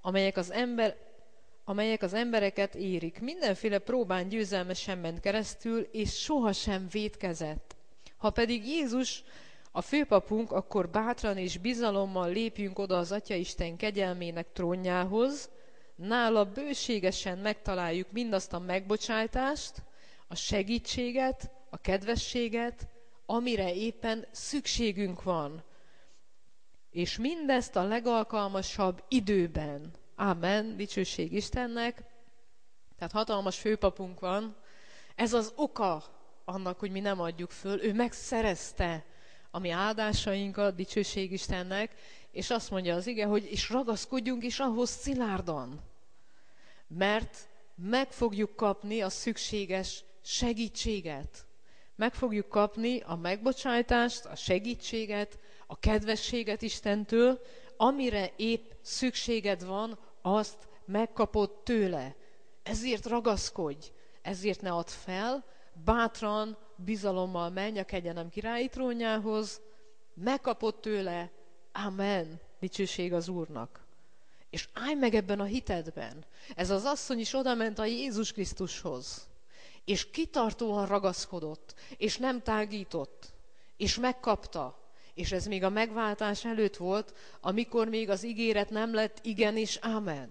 amelyek az embereket érik. Mindenféle próbán győzelmesen ment keresztül, és sohasem vétkezett. Ha pedig Jézus a főpapunk, akkor bátran és bizalommal lépjünk oda az Atyaisten kegyelmének trónjához, nála bőségesen megtaláljuk mindazt a megbocsájtást, a segítséget, a kedvességet, amire éppen szükségünk van. És mindezt a legalkalmasabb időben. Ámen, dicsőség Istennek. Tehát hatalmas főpapunk van. Ez az oka annak, hogy mi nem adjuk föl. Ő megszerezte a mi áldásainkat, dicsőség Istennek, és azt mondja az ige, hogy és ragaszkodjunk is ahhoz szilárdan. Mert meg fogjuk kapni a szükséges segítséget. Meg fogjuk kapni a megbocsájtást, a segítséget, a kedvességet Istentől, amire épp szükséged van, azt megkapod tőle. Ezért ragaszkodj, ezért ne add fel, bátran, bizalommal menj a kegyelem királyi trónjához, megkapod tőle, amen, dicsőség az Úrnak. És állj meg ebben a hitedben. Ez az asszony is odament a Jézus Krisztushoz, és kitartóan ragaszkodott, és nem tágított, és megkapta. És ez még a megváltás előtt volt, amikor még az ígéret nem lett igen és amen.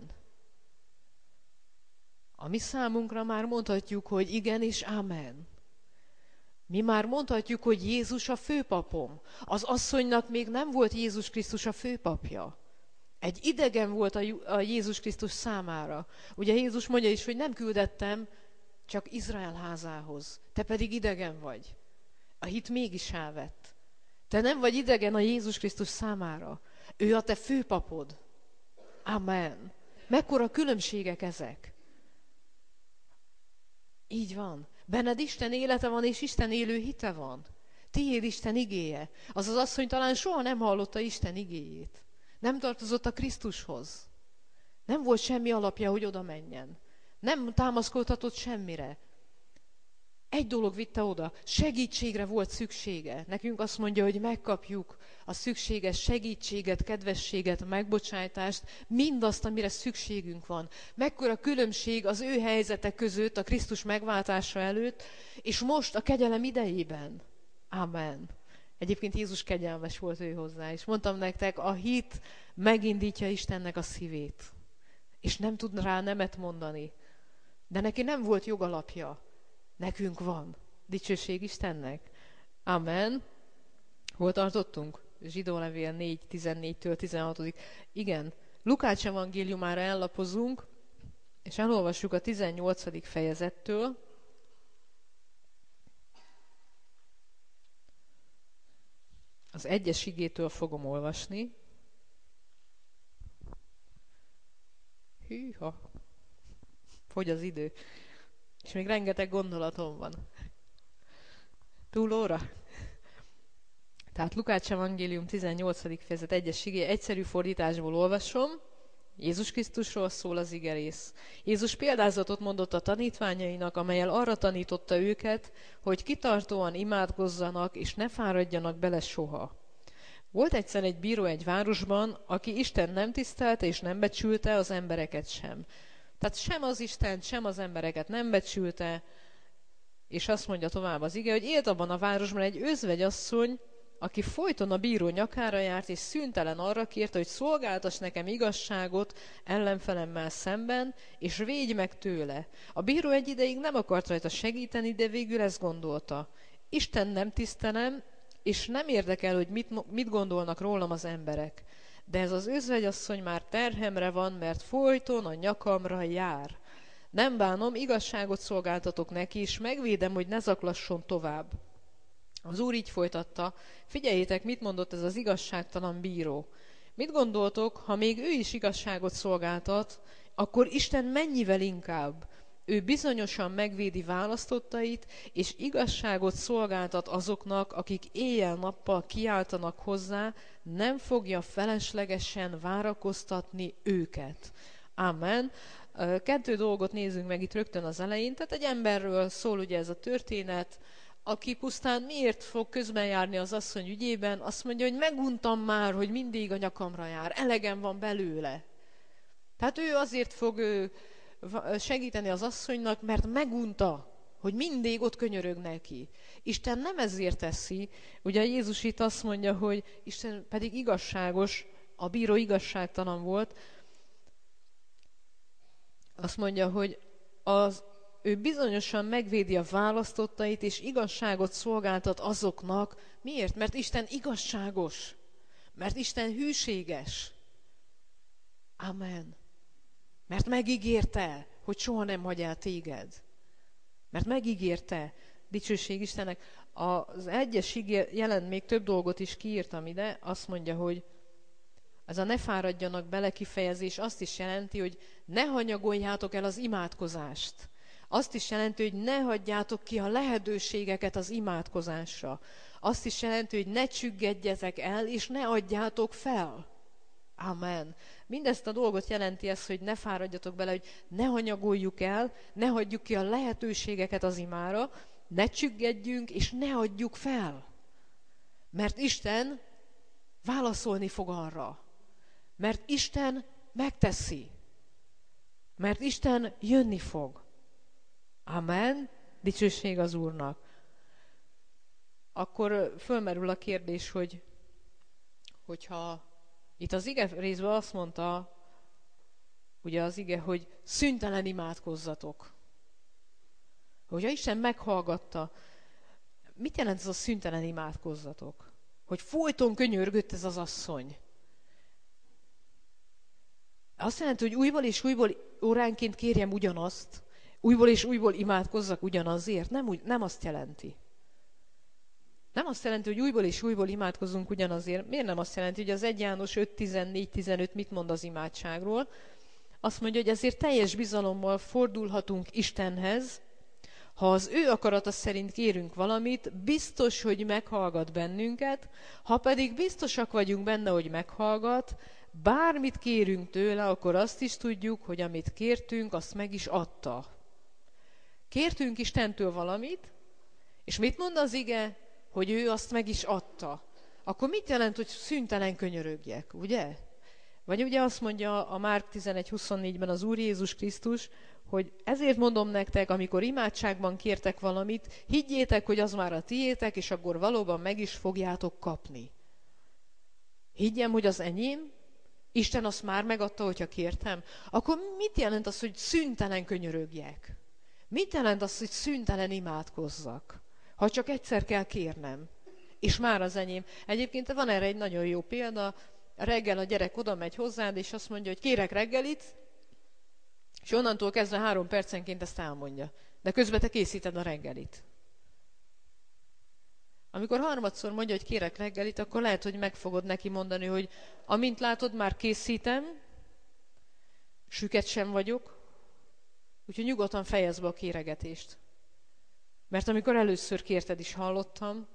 A mi számunkra már mondhatjuk, hogy igen és amen. Mi már mondhatjuk, hogy Jézus a főpapom. Az asszonynak még nem volt Jézus Krisztus a főpapja. Egy idegen volt a Jézus Krisztus számára. Ugye Jézus mondja is, hogy nem küldettem csak Izrael házához. Te pedig idegen vagy. A hit mégis elvett. Te nem vagy idegen a Jézus Krisztus számára. Ő a te főpapod. Amen. Mekkora különbségek ezek? Így van. Benned Isten élete van, és Isten élő hite van. Tiéd Isten igéje. Az az asszony talán soha nem hallotta Isten igéjét. Nem tartozott a Krisztushoz. Nem volt semmi alapja, hogy oda menjen. Nem támaszkodhatott semmire. Egy dolog vitte oda, segítségre volt szüksége. Nekünk azt mondja, hogy megkapjuk a szükséges segítséget, kedvességet, megbocsájtást, mindazt, amire szükségünk van. Mekkora különbség az ő helyzete között, a Krisztus megváltása előtt, és most a kegyelem idejében. Amen. Egyébként Jézus kegyelmes volt ő hozzá, és mondtam nektek, a hit megindítja Istennek a szívét, és nem tud rá nemet mondani. De neki nem volt jogalapja. Nekünk van. Dicsőség Istennek. Amen. Hol tartottunk? Zsidólevél 4, 14-től 16. Igen, Lukács evangéliumára ellapozunk, és elolvassuk a 18. fejezettől. Az 1-es igétől fogom olvasni. Hűha! Fogy az idő. És még rengeteg gondolatom van. Túl óra? Tehát Lukács evangélium 18. fejezet 1-es igé, egyszerű fordításból olvasom. Jézus Krisztusról szól az igerész. Jézus példázatot mondott a tanítványainak, amellyel arra tanította őket, hogy kitartóan imádkozzanak, és ne fáradjanak bele soha. Volt egyszer egy bíró egy városban, aki Isten nem tisztelte és nem becsülte, az embereket sem. Tehát sem az Istent, sem az embereket nem becsülte, és azt mondja tovább az ige, hogy élt abban a városban egy özvegyasszony, aki folyton a bíró nyakára járt, és szüntelen arra kérte, hogy szolgáltass nekem igazságot ellenfelemmel szemben, és védj meg tőle. A bíró egy ideig nem akart rajta segíteni, de végül ezt gondolta. Isten nem tisztelem, és nem érdekel, hogy mit gondolnak rólam az emberek. De ez az özvegyasszony már terhemre van, mert folyton a nyakamra jár. Nem bánom, igazságot szolgáltatok neki, és megvédem, hogy ne zaklasson tovább. Az úr így folytatta, figyeljétek, mit mondott ez az igazságtalan bíró. Mit gondoltok, ha még ő is igazságot szolgáltat, akkor Isten mennyivel inkább? Ő bizonyosan megvédi választottait, és igazságot szolgáltat azoknak, akik éjjel-nappal kiáltanak hozzá, nem fogja feleslegesen várakoztatni őket. Amen. 2 dolgot nézzünk meg itt rögtön az elején. Tehát egy emberről szól ugye ez a történet, aki pusztán miért fog közben járni az asszony ügyében, azt mondja, hogy meguntam már, hogy mindig a nyakamra jár, elegem van belőle. Tehát ő azért fog segíteni az asszonynak, mert megunta, hogy mindig ott könyörög neki. Isten nem ezért teszi. Ugye Jézus itt azt mondja, hogy Isten pedig igazságos, a bíró igazságtalan volt. Azt mondja, hogy ő bizonyosan megvédi a választottait, és igazságot szolgáltat azoknak. Miért? Mert Isten igazságos. Mert Isten hűséges. Amen. Mert megígérte, hogy soha nem hagy el téged. Mert megígérte. Dicsőség Istennek. Az 1-es igé jelent még több dolgot is kiírtam ide. Azt mondja, hogy ez a ne fáradjanak bele kifejezés azt is jelenti, hogy ne hanyagoljátok el az imádkozást. Azt is jelenti, hogy ne hagyjátok ki a lehetőségeket az imádkozásra. Azt is jelenti, hogy ne csüggedjetek el, és ne adjátok fel. Amen. Mindezt a dolgot jelenti ez, hogy ne fáradjatok bele, hogy ne hanyagoljuk el, ne hagyjuk ki a lehetőségeket az imára, ne csüggedjünk, és ne adjuk fel. Mert Isten válaszolni fog arra. Mert Isten megteszi. Mert Isten jönni fog. Amen. Dicsőség az Úrnak. Akkor fölmerül a kérdés, hogyha itt az ige részben azt mondta, ugye az ige, hogy szüntelen imádkozzatok. Hogyha Isten meghallgatta, mit jelent ez a szüntelen imádkozzatok? Hogy folyton könyörgött ez az asszony. Azt jelenti, hogy újból és újból óránként kérjem ugyanazt, újból és újból imádkozzak ugyanazért. Nem azt jelenti. Nem azt jelenti, hogy újból és újból imádkozunk ugyanazért. Miért nem azt jelenti, hogy az 1 János 5:14-15 mit mond az imádságról? Azt mondja, hogy ezért teljes bizalommal fordulhatunk Istenhez, ha az ő akarata szerint kérünk valamit, biztos, hogy meghallgat bennünket, ha pedig biztosak vagyunk benne, hogy meghallgat, bármit kérünk tőle, akkor azt is tudjuk, hogy amit kértünk, azt meg is adta. Kértünk Istentől valamit, és mit mond az ige? Hogy ő azt meg is adta. Akkor mit jelent, hogy szüntelen könyörögjek, ugye? Vagy ugye azt mondja a Márk 11:24-ben az Úr Jézus Krisztus, hogy ezért mondom nektek, amikor imádságban kértek valamit, higgyétek, hogy az már a tiétek, és akkor valóban meg is fogjátok kapni. Higgyem, hogy az enyém? Isten azt már megadta, hogyha kértem? Akkor mit jelent az, hogy szüntelen könyörögjek? Mit jelent az, hogy szüntelen imádkozzak? Ha csak egyszer kell kérnem, és már az enyém. Egyébként van erre egy nagyon jó példa, reggel a gyerek oda megy hozzád, és azt mondja, hogy kérek reggelit, és onnantól kezdve 3 percenként ezt elmondja. De közben te készíted a reggelit. Amikor harmadszor mondja, hogy kérek reggelit, akkor lehet, hogy meg fogod neki mondani, hogy amint látod, már készítem, süket sem vagyok, úgyhogy nyugodtan fejezd be a kéregetést. Mert amikor először kérted is hallottam,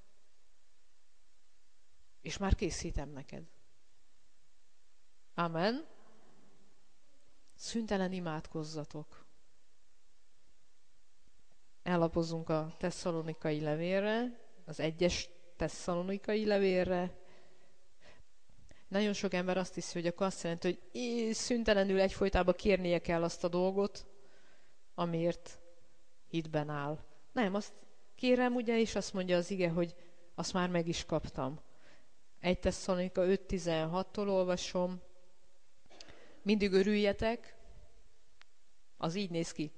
és már készítem neked. Amen. Szüntelen imádkozzatok. Ellapozunk a tesszalonikai levélre, az 1. tesszalonikai levélre. Nagyon sok ember azt hiszi, hogy akkor azt jelenti, hogy szüntelenül egyfolytában kérnie kell azt a dolgot, amiért hitben áll. Nem, azt kérem ugye, és azt mondja az ige, hogy azt már meg is kaptam. 1 Tesszalonika 5:16-tól olvasom. Mindig örüljetek, az így néz ki.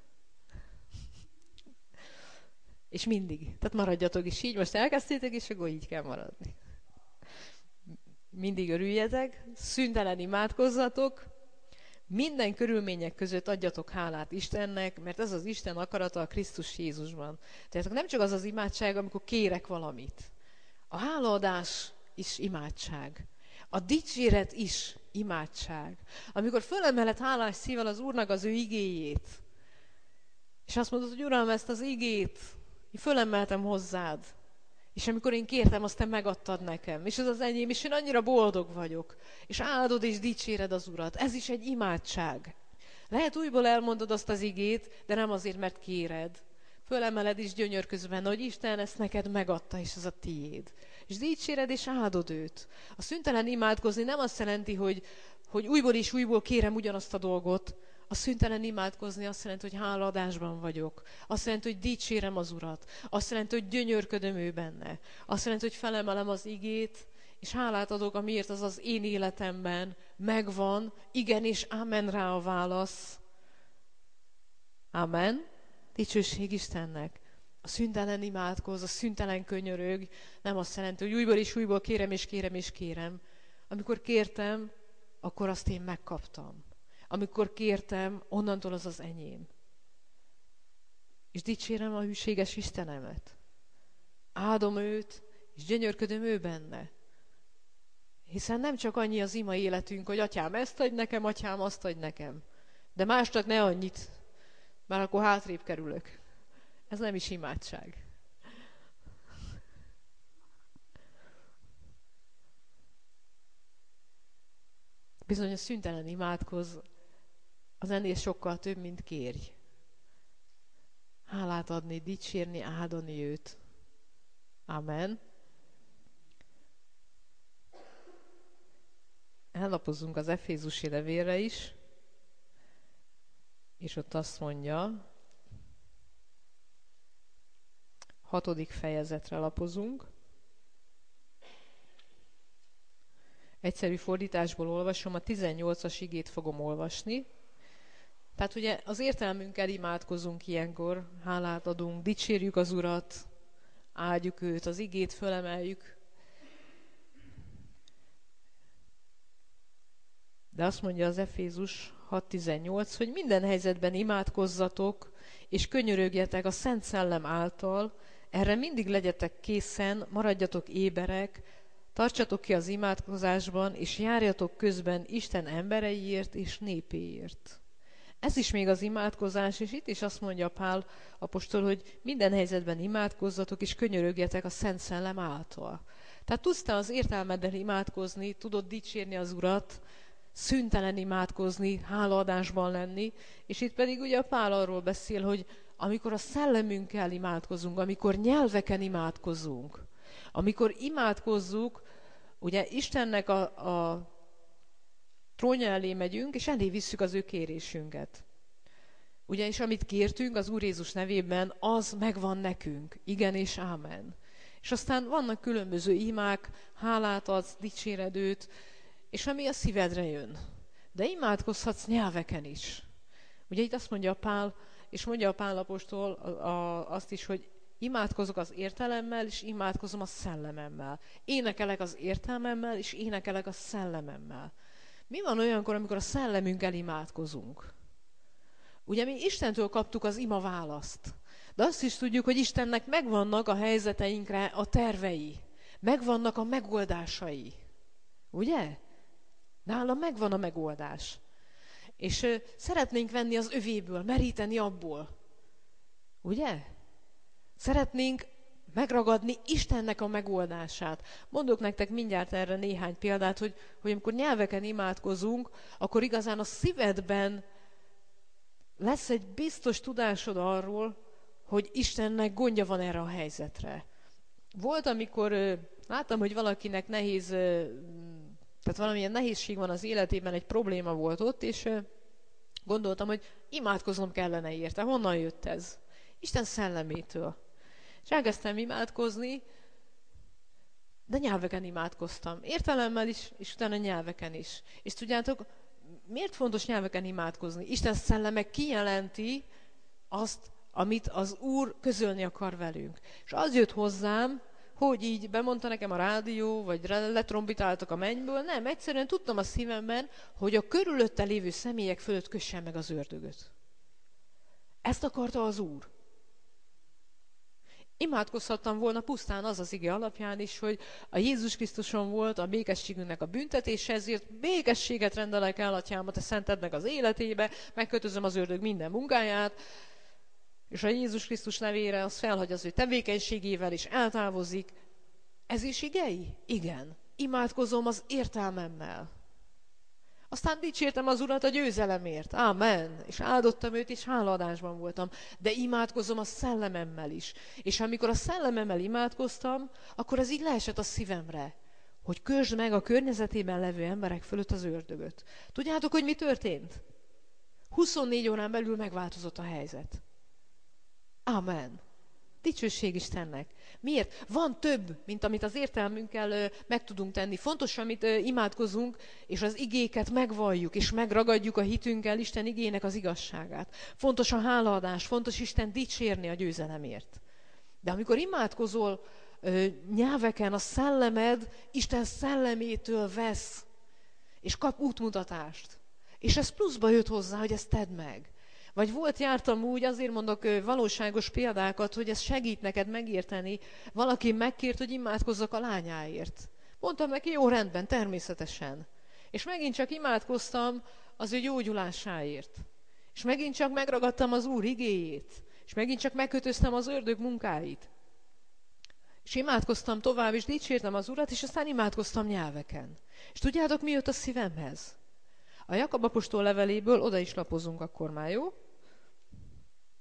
És mindig. Tehát maradjatok is így. Most elkezdtétek, és akkor így kell maradni. Mindig örüljetek, szüntelen imádkozzatok, minden körülmények között adjatok hálát Istennek, mert ez az Isten akarata a Krisztus Jézusban. Tehát nem csak az az imádság, amikor kérek valamit. A hálaadás is imádság. A dicséret is imádság. Amikor fölemeled hálás szívvel az Úrnak az ő igéjét, és azt mondod, hogy Uram, ezt az igét én fölemeltem hozzád, és amikor én kértem, azt te megadtad nekem, és ez az enyém, és én annyira boldog vagyok, és áldod és dicséred az Urat. Ez is egy imádság. Lehet újból elmondod azt az igét, de nem azért, mert kéred. Fölemeled is gyönyörközben, hogy Isten ezt neked megadta, és ez a tiéd. És dicséred és áldod őt. A szüntelen imádkozni nem azt jelenti, hogy újból és újból kérem ugyanazt a dolgot. A szüntelen imádkozni azt jelenti, hogy hálaadásban vagyok. Azt jelenti, hogy dicsérem az Urat. Azt jelenti, hogy gyönyörködöm ő benne. Azt jelenti, hogy felemelem az igét, és hálát adok, amiért az az én életemben megvan. Igen és amen rá a válasz. Amen. Dicsőség Istennek. A szüntelen imádkoz, a szüntelen könyörög, nem azt jelenti, hogy újból és újból kérem és kérem és kérem. Amikor kértem, akkor azt én megkaptam. Amikor kértem, onnantól az az enyém. És dicsérem a hűséges Istenemet. Áldom őt, és gyönyörködöm ő benne. Hiszen nem csak annyi az ima életünk, hogy atyám ezt adj nekem, atyám azt adj nekem. De másnak ne annyit, mert akkor hátrébb kerülök. Ez nem is imádság. Bizony a szüntelen imádkoz, az ennél sokkal több, mint kérj. Hálát hálát adni, dicsérni, áldani őt. Amen. Ellapozunk az Efézusi levélre is, és ott azt mondja, 6. fejezetre lapozunk. Egyszerű fordításból olvasom, a 18-as igét fogom olvasni. Tehát ugye az értelmünkkel imádkozunk ilyenkor, hálát adunk, dicsérjük az Urat, áldjuk őt, az igét fölemeljük. De azt mondja az Efézus 6.18, hogy minden helyzetben imádkozzatok, és könyörögjetek a Szent Szellem által, erre mindig legyetek készen, maradjatok éberek, tartsatok ki az imádkozásban, és járjatok közben Isten embereiért és népéért. Ez is még az imádkozás, és itt is azt mondja Pál apostol, hogy minden helyzetben imádkozzatok, és könyörögjetek a Szent Szellem által. Tehát tudsz te az értelmeddel imádkozni, tudod dicsérni az Urat, szüntelen imádkozni, hálaadásban lenni, és itt pedig ugye a Pál arról beszél, hogy amikor a szellemünkkel imádkozunk, amikor nyelveken imádkozunk, amikor imádkozzuk, ugye Istennek a trónja elé megyünk, és elé visszük az ő kérésünket. Ugye, és amit kértünk az Úr Jézus nevében, az megvan nekünk. Igen és ámen. És aztán vannak különböző imák, hálát adsz, dicséred őt, és ami a szívedre jön. De imádkozhatsz nyelveken is. Ugye itt azt mondja Pál, és mondja a Pál apostol azt is, hogy imádkozok az értelemmel, és imádkozom a szellememmel. Énekelek az értelmemmel, és énekelek a szellememmel. Mi van olyankor, amikor a szellemünkkel imádkozunk? Ugye mi Istentől kaptuk az ima választ. De azt is tudjuk, hogy Istennek megvannak a helyzeteinkre a tervei. Megvannak a megoldásai. Ugye? Nála megvan a megoldás. És szeretnénk venni az övéből, meríteni abból. Ugye? Szeretnénk megragadni Istennek a megoldását. Mondok nektek mindjárt erre néhány példát, hogy amikor nyelveken imádkozunk, akkor igazán a szívedben lesz egy biztos tudásod arról, hogy Istennek gondja van erre a helyzetre. Volt, amikor láttam, hogy valakinek nehéz, tehát valamilyen nehézség van az életében, egy probléma volt ott, és gondoltam, hogy imádkoznom kellene érte. Honnan jött ez? Isten szellemétől. És elkezdtem imádkozni, de nyelveken imádkoztam. Értelemmel is, és utána nyelveken is. És tudjátok, miért fontos nyelveken imádkozni? Isten szelleme kijelenti azt, amit az Úr közölni akar velünk. És az jött hozzám, hogy így bemondta nekem a rádió, vagy letrombitáltak a mennyből. Nem, egyszerűen tudtam a szívemben, hogy a körülötte lévő személyek fölött kössen meg az ördögöt. Ezt akarta az Úr. Imádkozhattam volna pusztán az ige alapján is, hogy a Jézus Krisztuson volt a békességünknek a büntetése, ezért békességet rendelek el, Atyám, a te szented meg az életébe, megkötözöm az ördög minden munkáját, és a Jézus Krisztus nevére az felhagy az ő tevékenységével, és eltávozik. Ez is igei? Igen. Imádkozom az értelmemmel. Aztán dicsértem az Urat a győzelemért. Ámen. És áldottam őt, és hálaadásban voltam. De imádkozom a szellememmel is. És amikor a szellememmel imádkoztam, akkor ez így leesett a szívemre, hogy kösd meg a környezetében levő emberek fölött az ördögöt. Tudjátok, hogy mi történt? 24 órán belül megváltozott a helyzet. Ámen. Dicsőség Istennek. Miért? Van több, mint amit az értelmünkkel meg tudunk tenni. Fontos, amit imádkozunk, és az igéket megvalljuk, és megragadjuk a hitünkkel Isten igének az igazságát. Fontos a hálaadás, fontos Isten dicsérni a győzelemért. De amikor imádkozol nyelveken, a szellemed Isten szellemétől vesz, és kap útmutatást. És ez pluszba jött hozzá, hogy ezt tedd meg. Vagy jártam úgy, azért mondok valóságos példákat, hogy ez segít neked megérteni. Valaki megkért, hogy imádkozzak a lányáért. Mondtam neki, jó, rendben, természetesen. És megint csak imádkoztam az ő gyógyulásáért. És megint csak megragadtam az Úr igéjét. És megint csak megkötöztem az ördög munkáit. És imádkoztam tovább, és dicsértem az Urat, és aztán imádkoztam nyelveken. És tudjátok, mi jött a szívemhez? A Jakab apostol leveléből, oda is lapozunk akkor már, jó?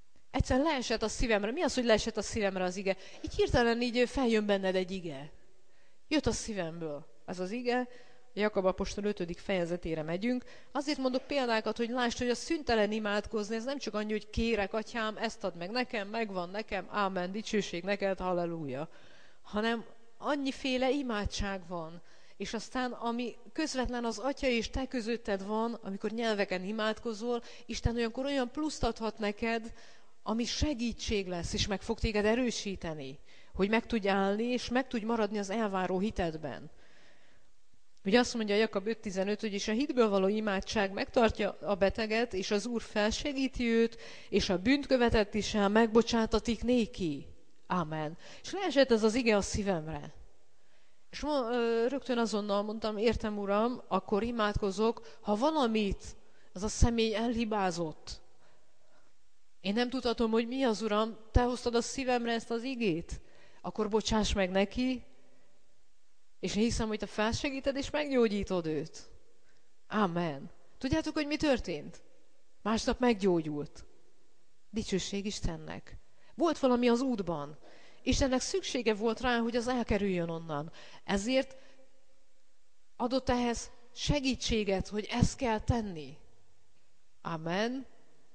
egyszerűen leesett a szívemre. Mi az, hogy leesett a szívemre az ige? Így hirtelen így feljön benned egy ige. Jött a szívemből ez az ige, Jakab apostol 5. fejezetére megyünk. Azért mondok példákat, hogy lásd, hogy a szüntelen imádkozni, ez nem csak annyi, hogy kérek, atyám, ezt add meg nekem, megvan nekem, ámen, dicsőség neked, halleluja. Hanem annyiféle imádság van. És aztán, ami közvetlen az atya és te közötted van, amikor nyelveken imádkozol, Isten olyankor olyan pluszt adhat neked, ami segítség lesz, és meg fog téged erősíteni, hogy meg tudj állni, és meg tudj maradni az elváró hitedben. Ugye azt mondja Jakab 5.15, hogy és a hitből való imádság megtartja a beteget, és az Úr felsegíti őt, és a bűnt követett is el, megbocsátatik néki. Ámen. És leesett ez az ige a szívemre. És rögtön azonnal mondtam, értem Uram, akkor imádkozok, ha valamit az a személy elhibázott. Én nem tudhatom, hogy mi az Uram, te hoztad a szívemre ezt az igét, akkor bocsáss meg neki, és én hiszem, hogy te felsegíted, és meggyógyítod őt. Ámen. Tudjátok, hogy mi történt? Másnap meggyógyult. Dicsőség Istennek. Volt valami az útban. Istennek szüksége volt rá, hogy az elkerüljön onnan. Ezért adott ehhez segítséget, hogy ezt kell tenni. Amen.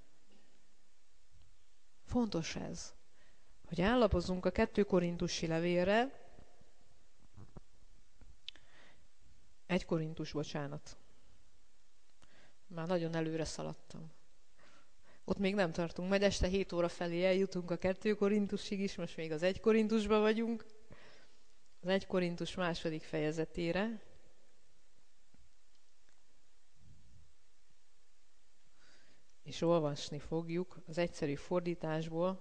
Fontos ez, hogy állapozunk a 2 Korintusi levélre. 1 Korintus, bocsánat. Már nagyon előre szaladtam. Ott még nem tartunk, majd este 7 óra felé eljutunk a 2 Korintusig is, most még az 1 Korintusba vagyunk. Az 1 Korintus 2. fejezetére. És olvasni fogjuk az egyszerű fordításból.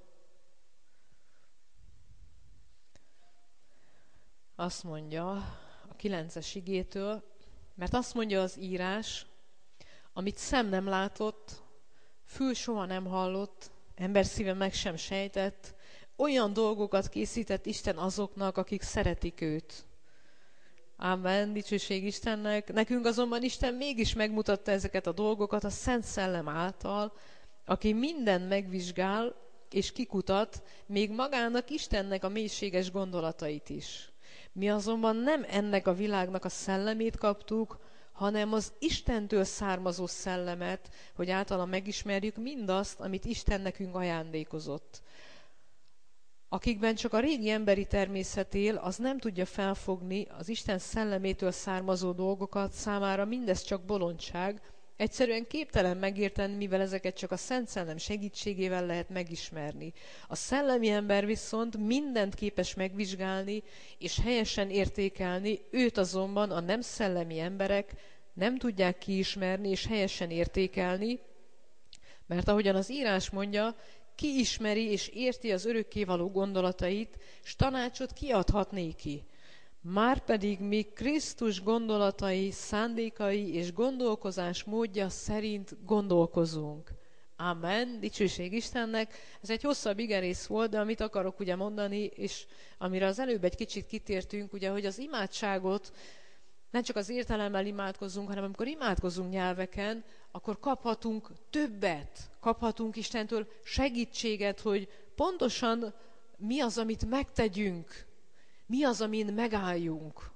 Azt mondja a 9. igétől, mert azt mondja az írás, amit szem nem látott, fül soha nem hallott, ember szíve meg sem sejtett, olyan dolgokat készített Isten azoknak, akik szeretik őt. Ámen, dicsőség Istennek. Nekünk azonban Isten mégis megmutatta ezeket a dolgokat a Szent Szellem által, aki mindent megvizsgál és kikutat, még magának Istennek a mélységes gondolatait is. Mi azonban nem ennek a világnak a szellemét kaptuk, hanem az Istentől származó szellemet, hogy általa megismerjük mindazt, amit Isten nekünk ajándékozott. Akikben csak a régi emberi természet él, az nem tudja felfogni az Isten szellemétől származó dolgokat, számára mindez csak bolondság, egyszerűen képtelen megérteni, mivel ezeket csak a Szent Szellem segítségével lehet megismerni. A szellemi ember viszont mindent képes megvizsgálni és helyesen értékelni, őt azonban a nem szellemi emberek nem tudják kiismerni és helyesen értékelni, mert ahogyan az írás mondja, ki ismeri és érti az örökkévaló gondolatait, s tanácsot kiadhat néki. Márpedig mi Krisztus gondolatai, szándékai és gondolkozás módja szerint gondolkozunk. Amen, dicsőség Istennek. Ez egy hosszabb igerész volt, de amit akarok ugye mondani, és amire az előbb egy kicsit kitértünk, ugye, hogy az imádságot nem csak az értelemmel imádkozunk, hanem amikor imádkozunk nyelveken, akkor kaphatunk többet, kaphatunk Istentől segítséget, hogy pontosan mi az, amit megtegyünk, mi az, amin megálljunk.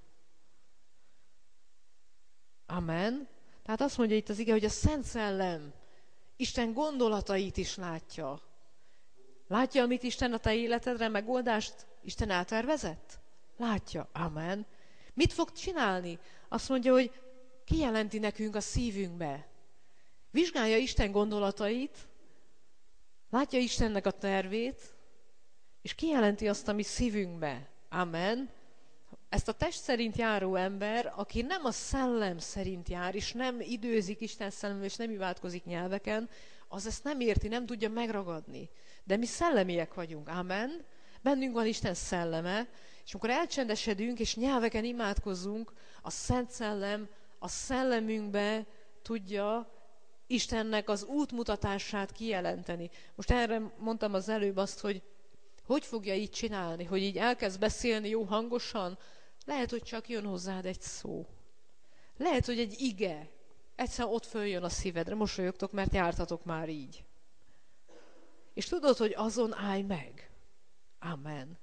Amen. Tehát azt mondja itt az ige, hogy a Szent Szellem Isten gondolatait is látja. Látja, amit Isten a te életedre megoldást Isten eltervezett? Látja. Amen. Mit fog csinálni? Azt mondja, hogy kijelenti nekünk a szívünkbe. Vizsgálja Isten gondolatait, látja Istennek a tervét, és kijelenti azt a mi szívünkbe. Amen. Ezt a test szerint járó ember, aki nem a szellem szerint jár, és nem időzik Isten szellemével, és nem imádkozik nyelveken, az ezt nem érti, nem tudja megragadni. De mi szellemiek vagyunk. Amen. Bennünk van Isten szelleme, és amikor elcsendesedünk, és nyelveken imádkozunk, a Szent Szellem a szellemünkbe tudja Istennek az útmutatását kijelenteni. Most erre mondtam az előbb azt, hogy fogja így csinálni, hogy így elkezd beszélni jó hangosan, lehet, hogy csak jön hozzád egy szó. Lehet, hogy egy ige. Egyszer ott följön a szívedre, mosolyogtok, mert jártatok már így. És tudod, hogy azon állj meg. Amen.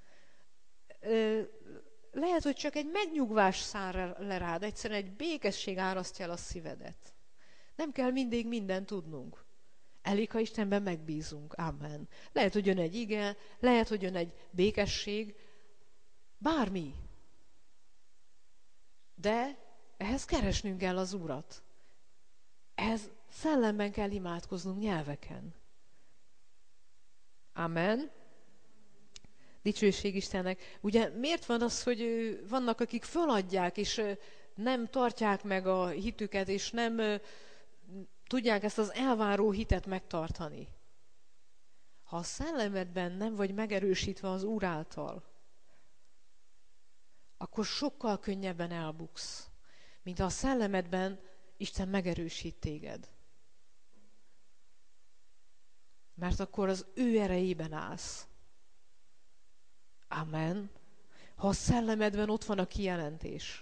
Lehet, hogy csak egy megnyugvás száll le rád, egyszerűen egy békesség árasztja el a szívedet. Nem kell mindig mindent tudnunk. Elég, ha Istenben megbízunk. Amen. Lehet, hogy jön egy ige, lehet, hogy jön egy békesség, bármi. De ehhez keresnünk kell az Urat. Ehhez szellemben kell imádkoznunk, nyelveken. Amen. Dicsőség Istennek. Ugye miért van az, hogy vannak, akik föladják, és nem tartják meg a hitüket, és nem tudják ezt az elváró hitet megtartani? Ha a szellemedben nem vagy megerősítve az Úr által, akkor sokkal könnyebben elbuksz, mint ha a szellemedben Isten megerősít téged. Mert akkor az ő erejében állsz. Amen. Ha a szellemedben ott van a kijelentés.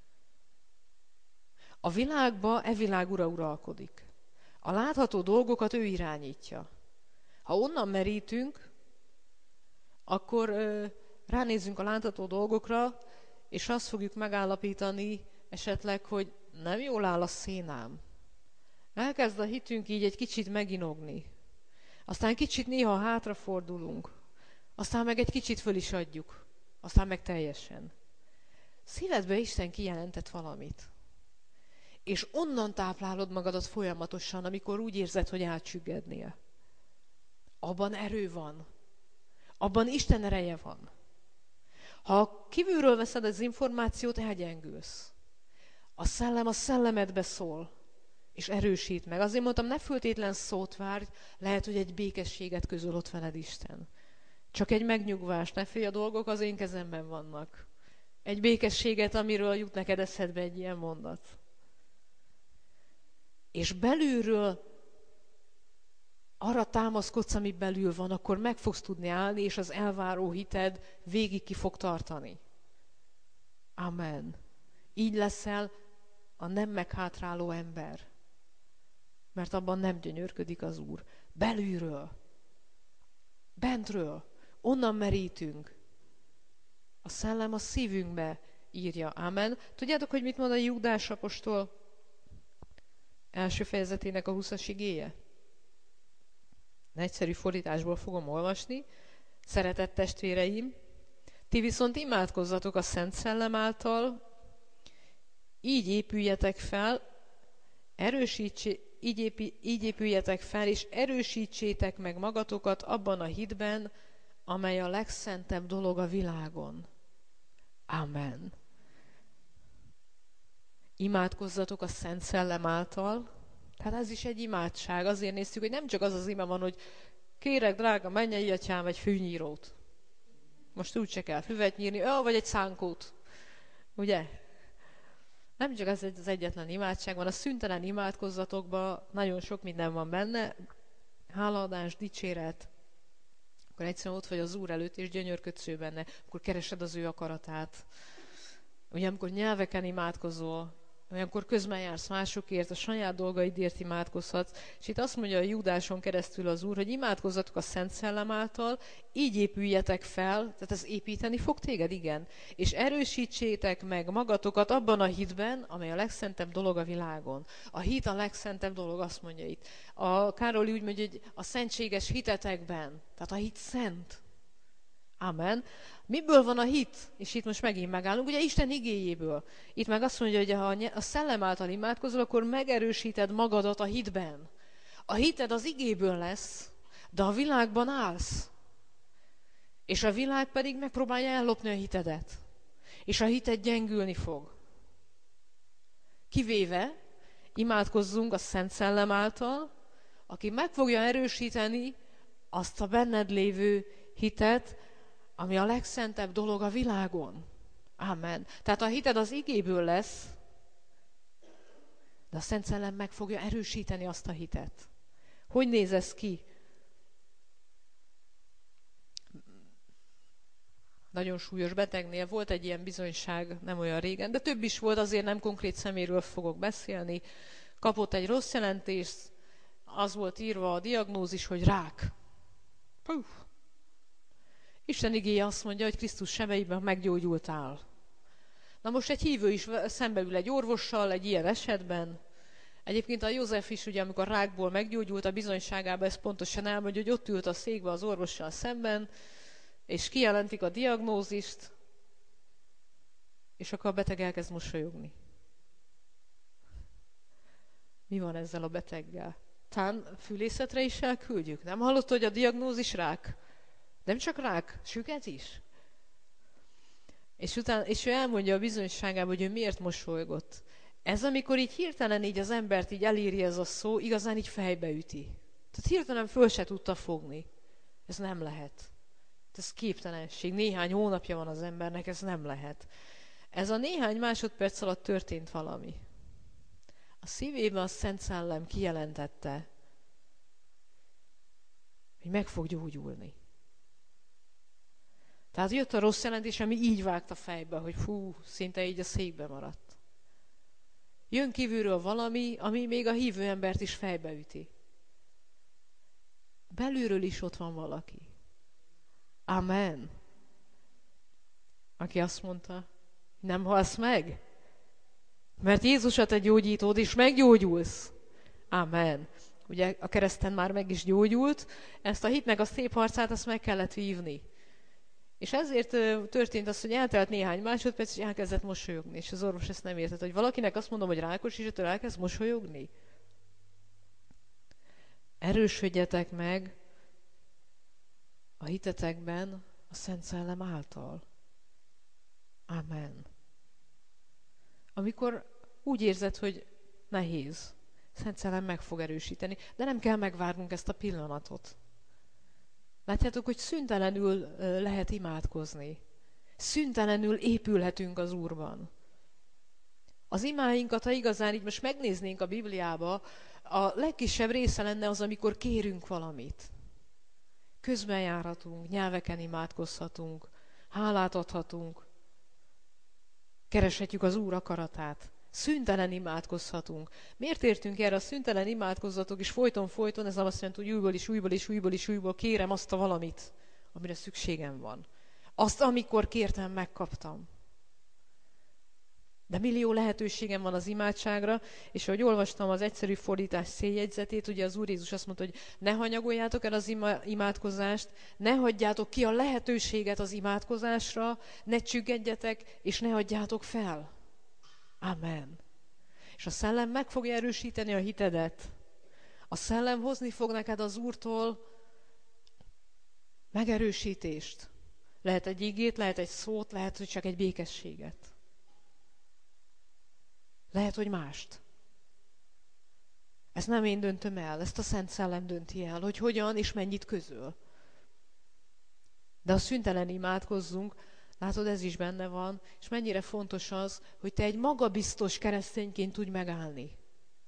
A világba világ ura uralkodik. A látható dolgokat ő irányítja. Ha onnan merítünk, akkor ránézzünk a látható dolgokra, és azt fogjuk megállapítani esetleg, hogy nem jól áll a szénám. Elkezd a hitünk így egy kicsit meginogni. Aztán kicsit néha hátrafordulunk. Aztán meg egy kicsit föl is adjuk. Aztán meg teljesen. Szívedbe Isten kijelentett valamit. És onnan táplálod magadat folyamatosan, amikor úgy érzed, hogy átsüggednél. Abban erő van. Abban Isten ereje van. Ha kívülről veszed az információt, elgyengülsz. A szellem a szellemedbe szól, és erősít meg. Azért mondtam, ne föltétlen szót várj, lehet, hogy egy békességet közöl ott veled Isten. Csak egy megnyugvás, ne félj, a dolgok az én kezemben vannak. Egy békességet, amiről jut neked eszedbe egy ilyen mondat. És belülről arra támaszkodsz, ami belül van, akkor meg fogsz tudni állni, és az elváró hited végig ki fog tartani. Amen. Így leszel a nem meghátráló ember. Mert abban nem gyönyörködik az Úr. Belülről. Bentről. Onnan merítünk. A szellem a szívünkbe írja. Amen. Tudjátok, hogy mit mond a Júdás apostol első fejezetének a 20-as igéje? Egyszerű fordításból fogom olvasni. Szeretett testvéreim, ti viszont imádkozzatok a Szent Szellem által, így épüljetek fel, így épüljetek fel, és erősítsétek meg magatokat abban a hitben, amely a legszentebb dolog a világon. Amen. Imádkozzatok a Szent Szellem által. Tehát ez is egy imádság. Azért néztük, hogy nem csak az az ime van, hogy kérek, drága mennyei atyám, egy fűnyírót. Most úgy se kell füvet nyírni, vagy egy szánkót. Ugye? Nem csak ez az egyetlen imádság van, a szüntelen imádkozzatokban nagyon sok minden van benne. Hálaadás, dicséret. Akkor egyszerűen ott vagy az Úr előtt, és gyönyörködsz ő benne. Akkor keresed az ő akaratát. Ugye, amikor nyelveken imádkozol, olyankor közben jársz másokért, a saját dolgaidért imádkozhatsz. És itt azt mondja a Júdáson keresztül az Úr, hogy imádkozzatok a Szent Szellem által, így épüljetek fel, tehát ez építeni fog téged, igen. És erősítsétek meg magatokat abban a hitben, amely a legszentebb dolog a világon. A hit a legszentebb dolog, azt mondja itt. A Károly úgy mondja, hogy a szentséges hitetekben, tehát a hit szent. Amen. Miből van a hit? És itt most megint megállunk, ugye Isten igéjéből. Itt meg azt mondja, hogy ha a szellem által imádkozol, akkor megerősíted magadat a hitben. A hited az igéből lesz, de a világban állsz. És a világ pedig megpróbálja ellopni a hitedet. És a hited gyengülni fog. Kivéve imádkozzunk a Szent Szellem által, aki meg fogja erősíteni azt a benned lévő hitet, ami a legszentebb dolog a világon. Amen. Tehát a hited az igéből lesz, de a Szent Szellem meg fogja erősíteni azt a hitet. Hogy néz ez ki? Nagyon súlyos betegnél volt egy ilyen bizonyság nem olyan régen, de több is volt, azért nem konkrét szeméről fogok beszélni. Kapott egy rossz jelentést, az volt írva a diagnózis, hogy rák. Puh. Isten igéje azt mondja, hogy Krisztus sebeiben meggyógyultál. Na most egy hívő is szembeül egy orvossal egy ilyen esetben. Egyébként a József is, ugye, amikor rákból meggyógyult, a bizonyságában ezt pontosan elmondja, hogy ott ült a székbe az orvossal szemben, és kijelentik a diagnózist, és akkor a beteg elkezd mosolyogni. Mi van ezzel a beteggel? Tán fülészetre is elküldjük? Nem hallott, hogy a diagnózis rák? Nem csak rák, süket is? És ő elmondja a bizonyságában, hogy ő miért mosolygott. Ez, amikor így hirtelen így az embert így eléri ez a szó, igazán így fejbe üti. Tehát hirtelen föl se tudta fogni. Ez nem lehet. Ez képtelenség. Néhány hónapja van az embernek, ez nem lehet. Ez a néhány másodperc alatt történt valami. A szívében a Szent Szellem kijelentette, hogy meg fog gyógyulni. Tehát jött a rossz jelentés, ami így vágta a fejbe, hogy fú, szinte így a székbe maradt. Jön kívülről valami, ami még a hívő embert is fejbe üti. Belülről is ott van valaki. Amen. Aki azt mondta, nem halsz meg, mert Jézus a te gyógyítód, és meggyógyulsz. Amen. Ugye a kereszten már meg is gyógyult, ezt a hitnek a szép harcát, azt meg kellett vívni. És ezért történt az, hogy eltelt néhány másodperc, és elkezdett mosolyogni. És az orvos ezt nem értett, hogy valakinek azt mondom, hogy rákos, és ettől elkezd mosolyogni. Erősödjetek meg a hitetekben a Szent Szellem által. Amen. Amikor úgy érzed, hogy nehéz, Szent Szellem meg fog erősíteni, de nem kell megvárnunk ezt a pillanatot. Látjátok, hogy szüntelenül lehet imádkozni. Szüntelenül épülhetünk az Úrban. Az imáinkat, ha igazán így most megnéznénk a Bibliába, a legkisebb része lenne az, amikor kérünk valamit. Közben járhatunk, nyelveken imádkozhatunk, hálát adhatunk, kereshetjük az Úr akaratát. Szüntelen imádkozhatunk. Miért értünk erre a szüntelen imádkozzatok, és folyton, ez nem azt jelenti, hogy újból kérem azt a valamit, amire szükségem van. Azt, amikor kértem, megkaptam. De millió lehetőségem van az imádságra, és ahogy olvastam az egyszerű fordítás széljegyzetét, ugye az Úr Jézus azt mondta, hogy ne hanyagoljátok el az imádkozást, ne hagyjátok ki a lehetőséget az imádkozásra, ne csüggedjetek, és ne adjátok fel. Amen. És a Szellem meg fogja erősíteni a hitedet. A Szellem hozni fog neked az Úrtól megerősítést. Lehet egy igét, lehet egy szót, lehet, hogy csak egy békességet. Lehet, hogy mást. Ezt nem én döntöm el, ezt a Szent Szellem dönti el, hogy hogyan és mennyit közöl. De a szüntelen imádkozzunk, látod, ez is benne van, és mennyire fontos az, hogy te egy magabiztos keresztényként tudj megállni.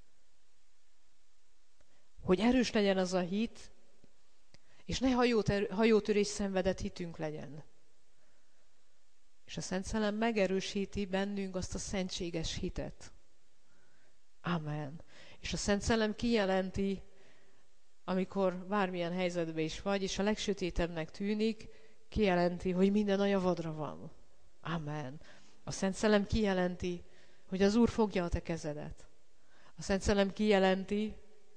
Hogy erős legyen az a hit, és ne hajótörés szenvedett hitünk legyen. És a Szent Szellem megerősíti bennünk azt a szentséges hitet. Amen. És a Szent Szellem kijelenti, amikor bármilyen helyzetben is vagy, és a legsötétebbnek tűnik, kijelenti, hogy minden a javadra van. Amen. A Szent Szellem kijelenti, hogy az Úr fogja a te kezedet. A Szent Szellem kijelenti,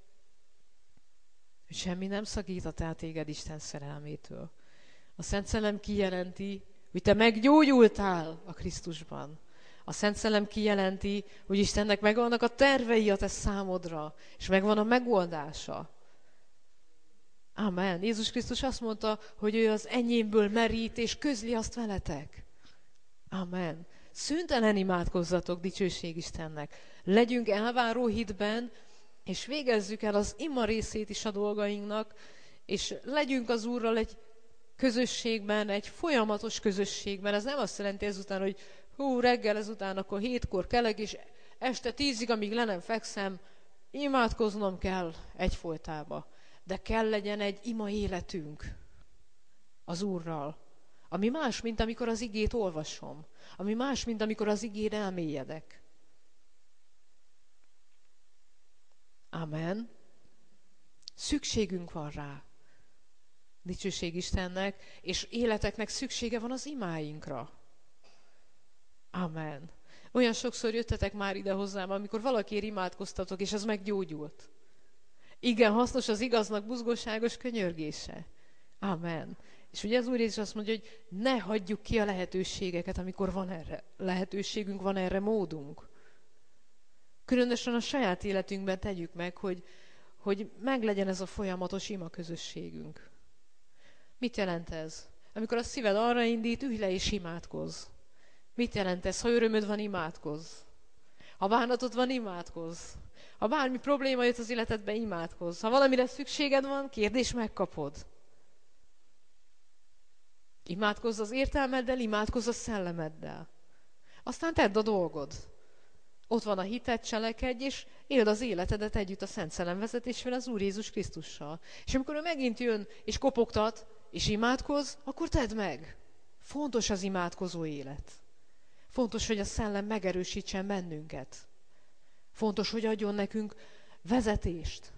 hogy semmi nem szakíthat el téged Isten szerelmétől. A Szent Szellem kijelenti, hogy te meggyógyultál a Krisztusban. A Szent Szellem kijelenti, hogy Istennek megvannak a tervei a te számodra, és megvan a megoldása. Amen. Jézus Krisztus azt mondta, hogy ő az enyémből merít, és közli azt veletek. Amen. Szüntelen imádkozzatok, dicsőség Istennek. Legyünk elváró hitben, és végezzük el az ima részét is a dolgainknak, és legyünk az Úrral egy közösségben, egy folyamatos közösségben. Ez nem azt jelenti ezután, hogy reggel ezután, akkor 7-kor kelek, és este 10-ig, amíg le nem fekszem, imádkoznom kell egyfolytában. De kell legyen egy ima életünk az Úrral, ami más, mint amikor az igét olvasom, ami más, mint amikor az igén elmélyedek. Amen. Szükségünk van rá. Dicsőség Istennek, és életeknek szüksége van az imáinkra. Amen. Olyan sokszor jöttetek már ide hozzám, amikor valakiért imádkoztatok, és az meggyógyult. Igen, hasznos az igaznak buzgóságos könyörgése. Amen. És ugye az Úr Jézus azt mondja, hogy ne hagyjuk ki a lehetőségeket, amikor van erre lehetőségünk, van erre módunk. Különösen a saját életünkben tegyük meg, hogy meglegyen ez a folyamatos ima közösségünk. Mit jelent ez? Amikor a szíved arra indít, ülj le és imádkozz. Mit jelent ez? Ha örömöd van, imádkozz. Ha bánatod van, imádkozz. Ha bármi probléma jött az életedbe, imádkozz. Ha valamire szükséged van, kérd és megkapod. Imádkozz az értelmeddel, imádkozz a szellemeddel. Aztán tedd a dolgod. Ott van a hited, cselekedj, és éld az életedet együtt a Szent Szellem vezetésével az Úr Jézus Krisztussal. És amikor ő megint jön, és kopogtat, és imádkozz, akkor tedd meg. Fontos az imádkozó élet. Fontos, hogy a Szellem megerősítsen bennünket. Fontos, hogy adjon nekünk vezetést.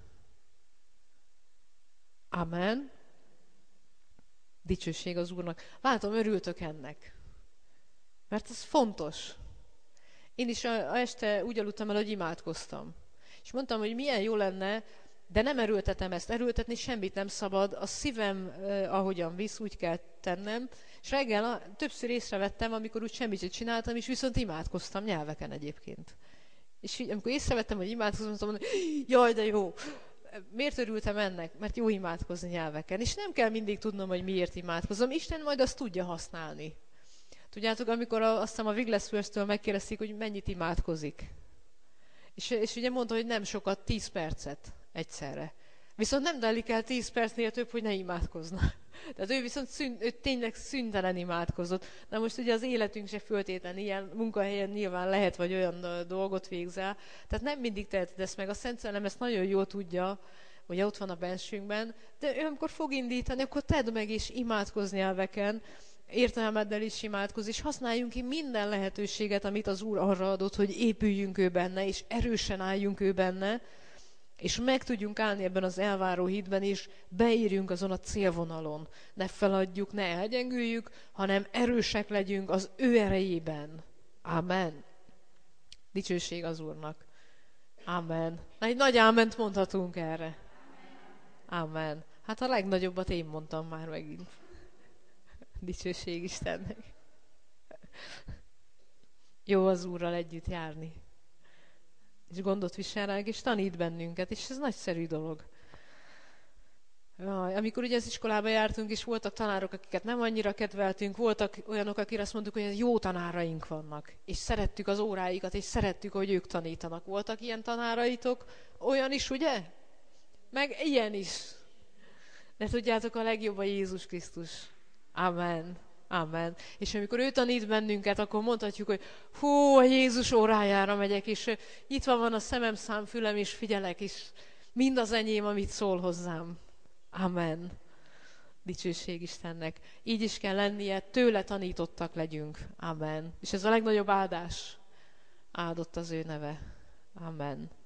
Amen. Dicsőség az Úrnak. Látom, örültök ennek. Mert ez fontos. Én is este úgy aludtam el, hogy imádkoztam. És mondtam, hogy milyen jó lenne, de nem erőltetem ezt. Erőltetni semmit nem szabad. A szívem, ahogyan visz, úgy kell tennem. És reggel többször észrevettem, amikor úgy semmit sem csináltam, és viszont imádkoztam nyelveken egyébként. És így, amikor észrevettem, hogy imádkozom, mondtam, jaj, de jó. Miért örültem ennek? Mert jó imádkozni nyelveken. És nem kell mindig tudnom, hogy miért imádkozom. Isten majd azt tudja használni. Tudjátok, amikor azt hiszem a Wigglesworth-től megkérdezték, hogy mennyit imádkozik. És ugye mondta, hogy nem sokat, 10 percet egyszerre. Viszont nem telik el 10 percnél több, hogy ne imádkozna. Tehát ő viszont ő tényleg szüntelen imádkozott. Na most ugye az életünk se föltétlen ilyen munkahelyen nyilván lehet, vagy olyan dolgot végzel. Tehát nem mindig teheted ezt meg. A Szent Szellem ezt nagyon jól tudja, hogy ott van a bensünkben. De ő amikor fog indítani, akkor tedd meg és imádkozni nyelveken, értelmeddel is imádkoz, és használjunk ki minden lehetőséget, amit az Úr arra adott, hogy épüljünk ő benne, és erősen álljunk ő benne, és meg tudjunk állni ebben az elváró hitben, és beírjunk azon a célvonalon. Ne feladjuk, ne elgyengüljük, hanem erősek legyünk az ő erejében. Amen. Dicsőség az Úrnak. Amen. Na, egy nagy áment mondhatunk erre. Amen. Hát a legnagyobbat én mondtam már megint. Dicsőség Istennek. Jó az Úrral együtt járni. És gondot visel ránk, és tanít bennünket, és ez nagyszerű dolog. Amikor ugye az iskolába jártunk, és voltak tanárok, akiket nem annyira kedveltünk, voltak olyanok, akire azt mondtuk, hogy jó tanáraink vannak, és szerettük az óráikat, és szerettük, hogy ők tanítanak. Voltak ilyen tanáraitok? Olyan is, ugye? Meg ilyen is. De tudjátok, a legjobb a Jézus Krisztus. Amen. Amen. És amikor ő tanít bennünket, akkor mondhatjuk, hogy hú, a Jézus órájára megyek, és nyitva van a szemem, szám, fülem, és figyelek, és mind az enyém, amit szól hozzám. Amen. Dicsőség Istennek. Így is kell lennie, tőle tanítottak legyünk. Amen. És ez a legnagyobb áldás. Áldott az ő neve. Amen.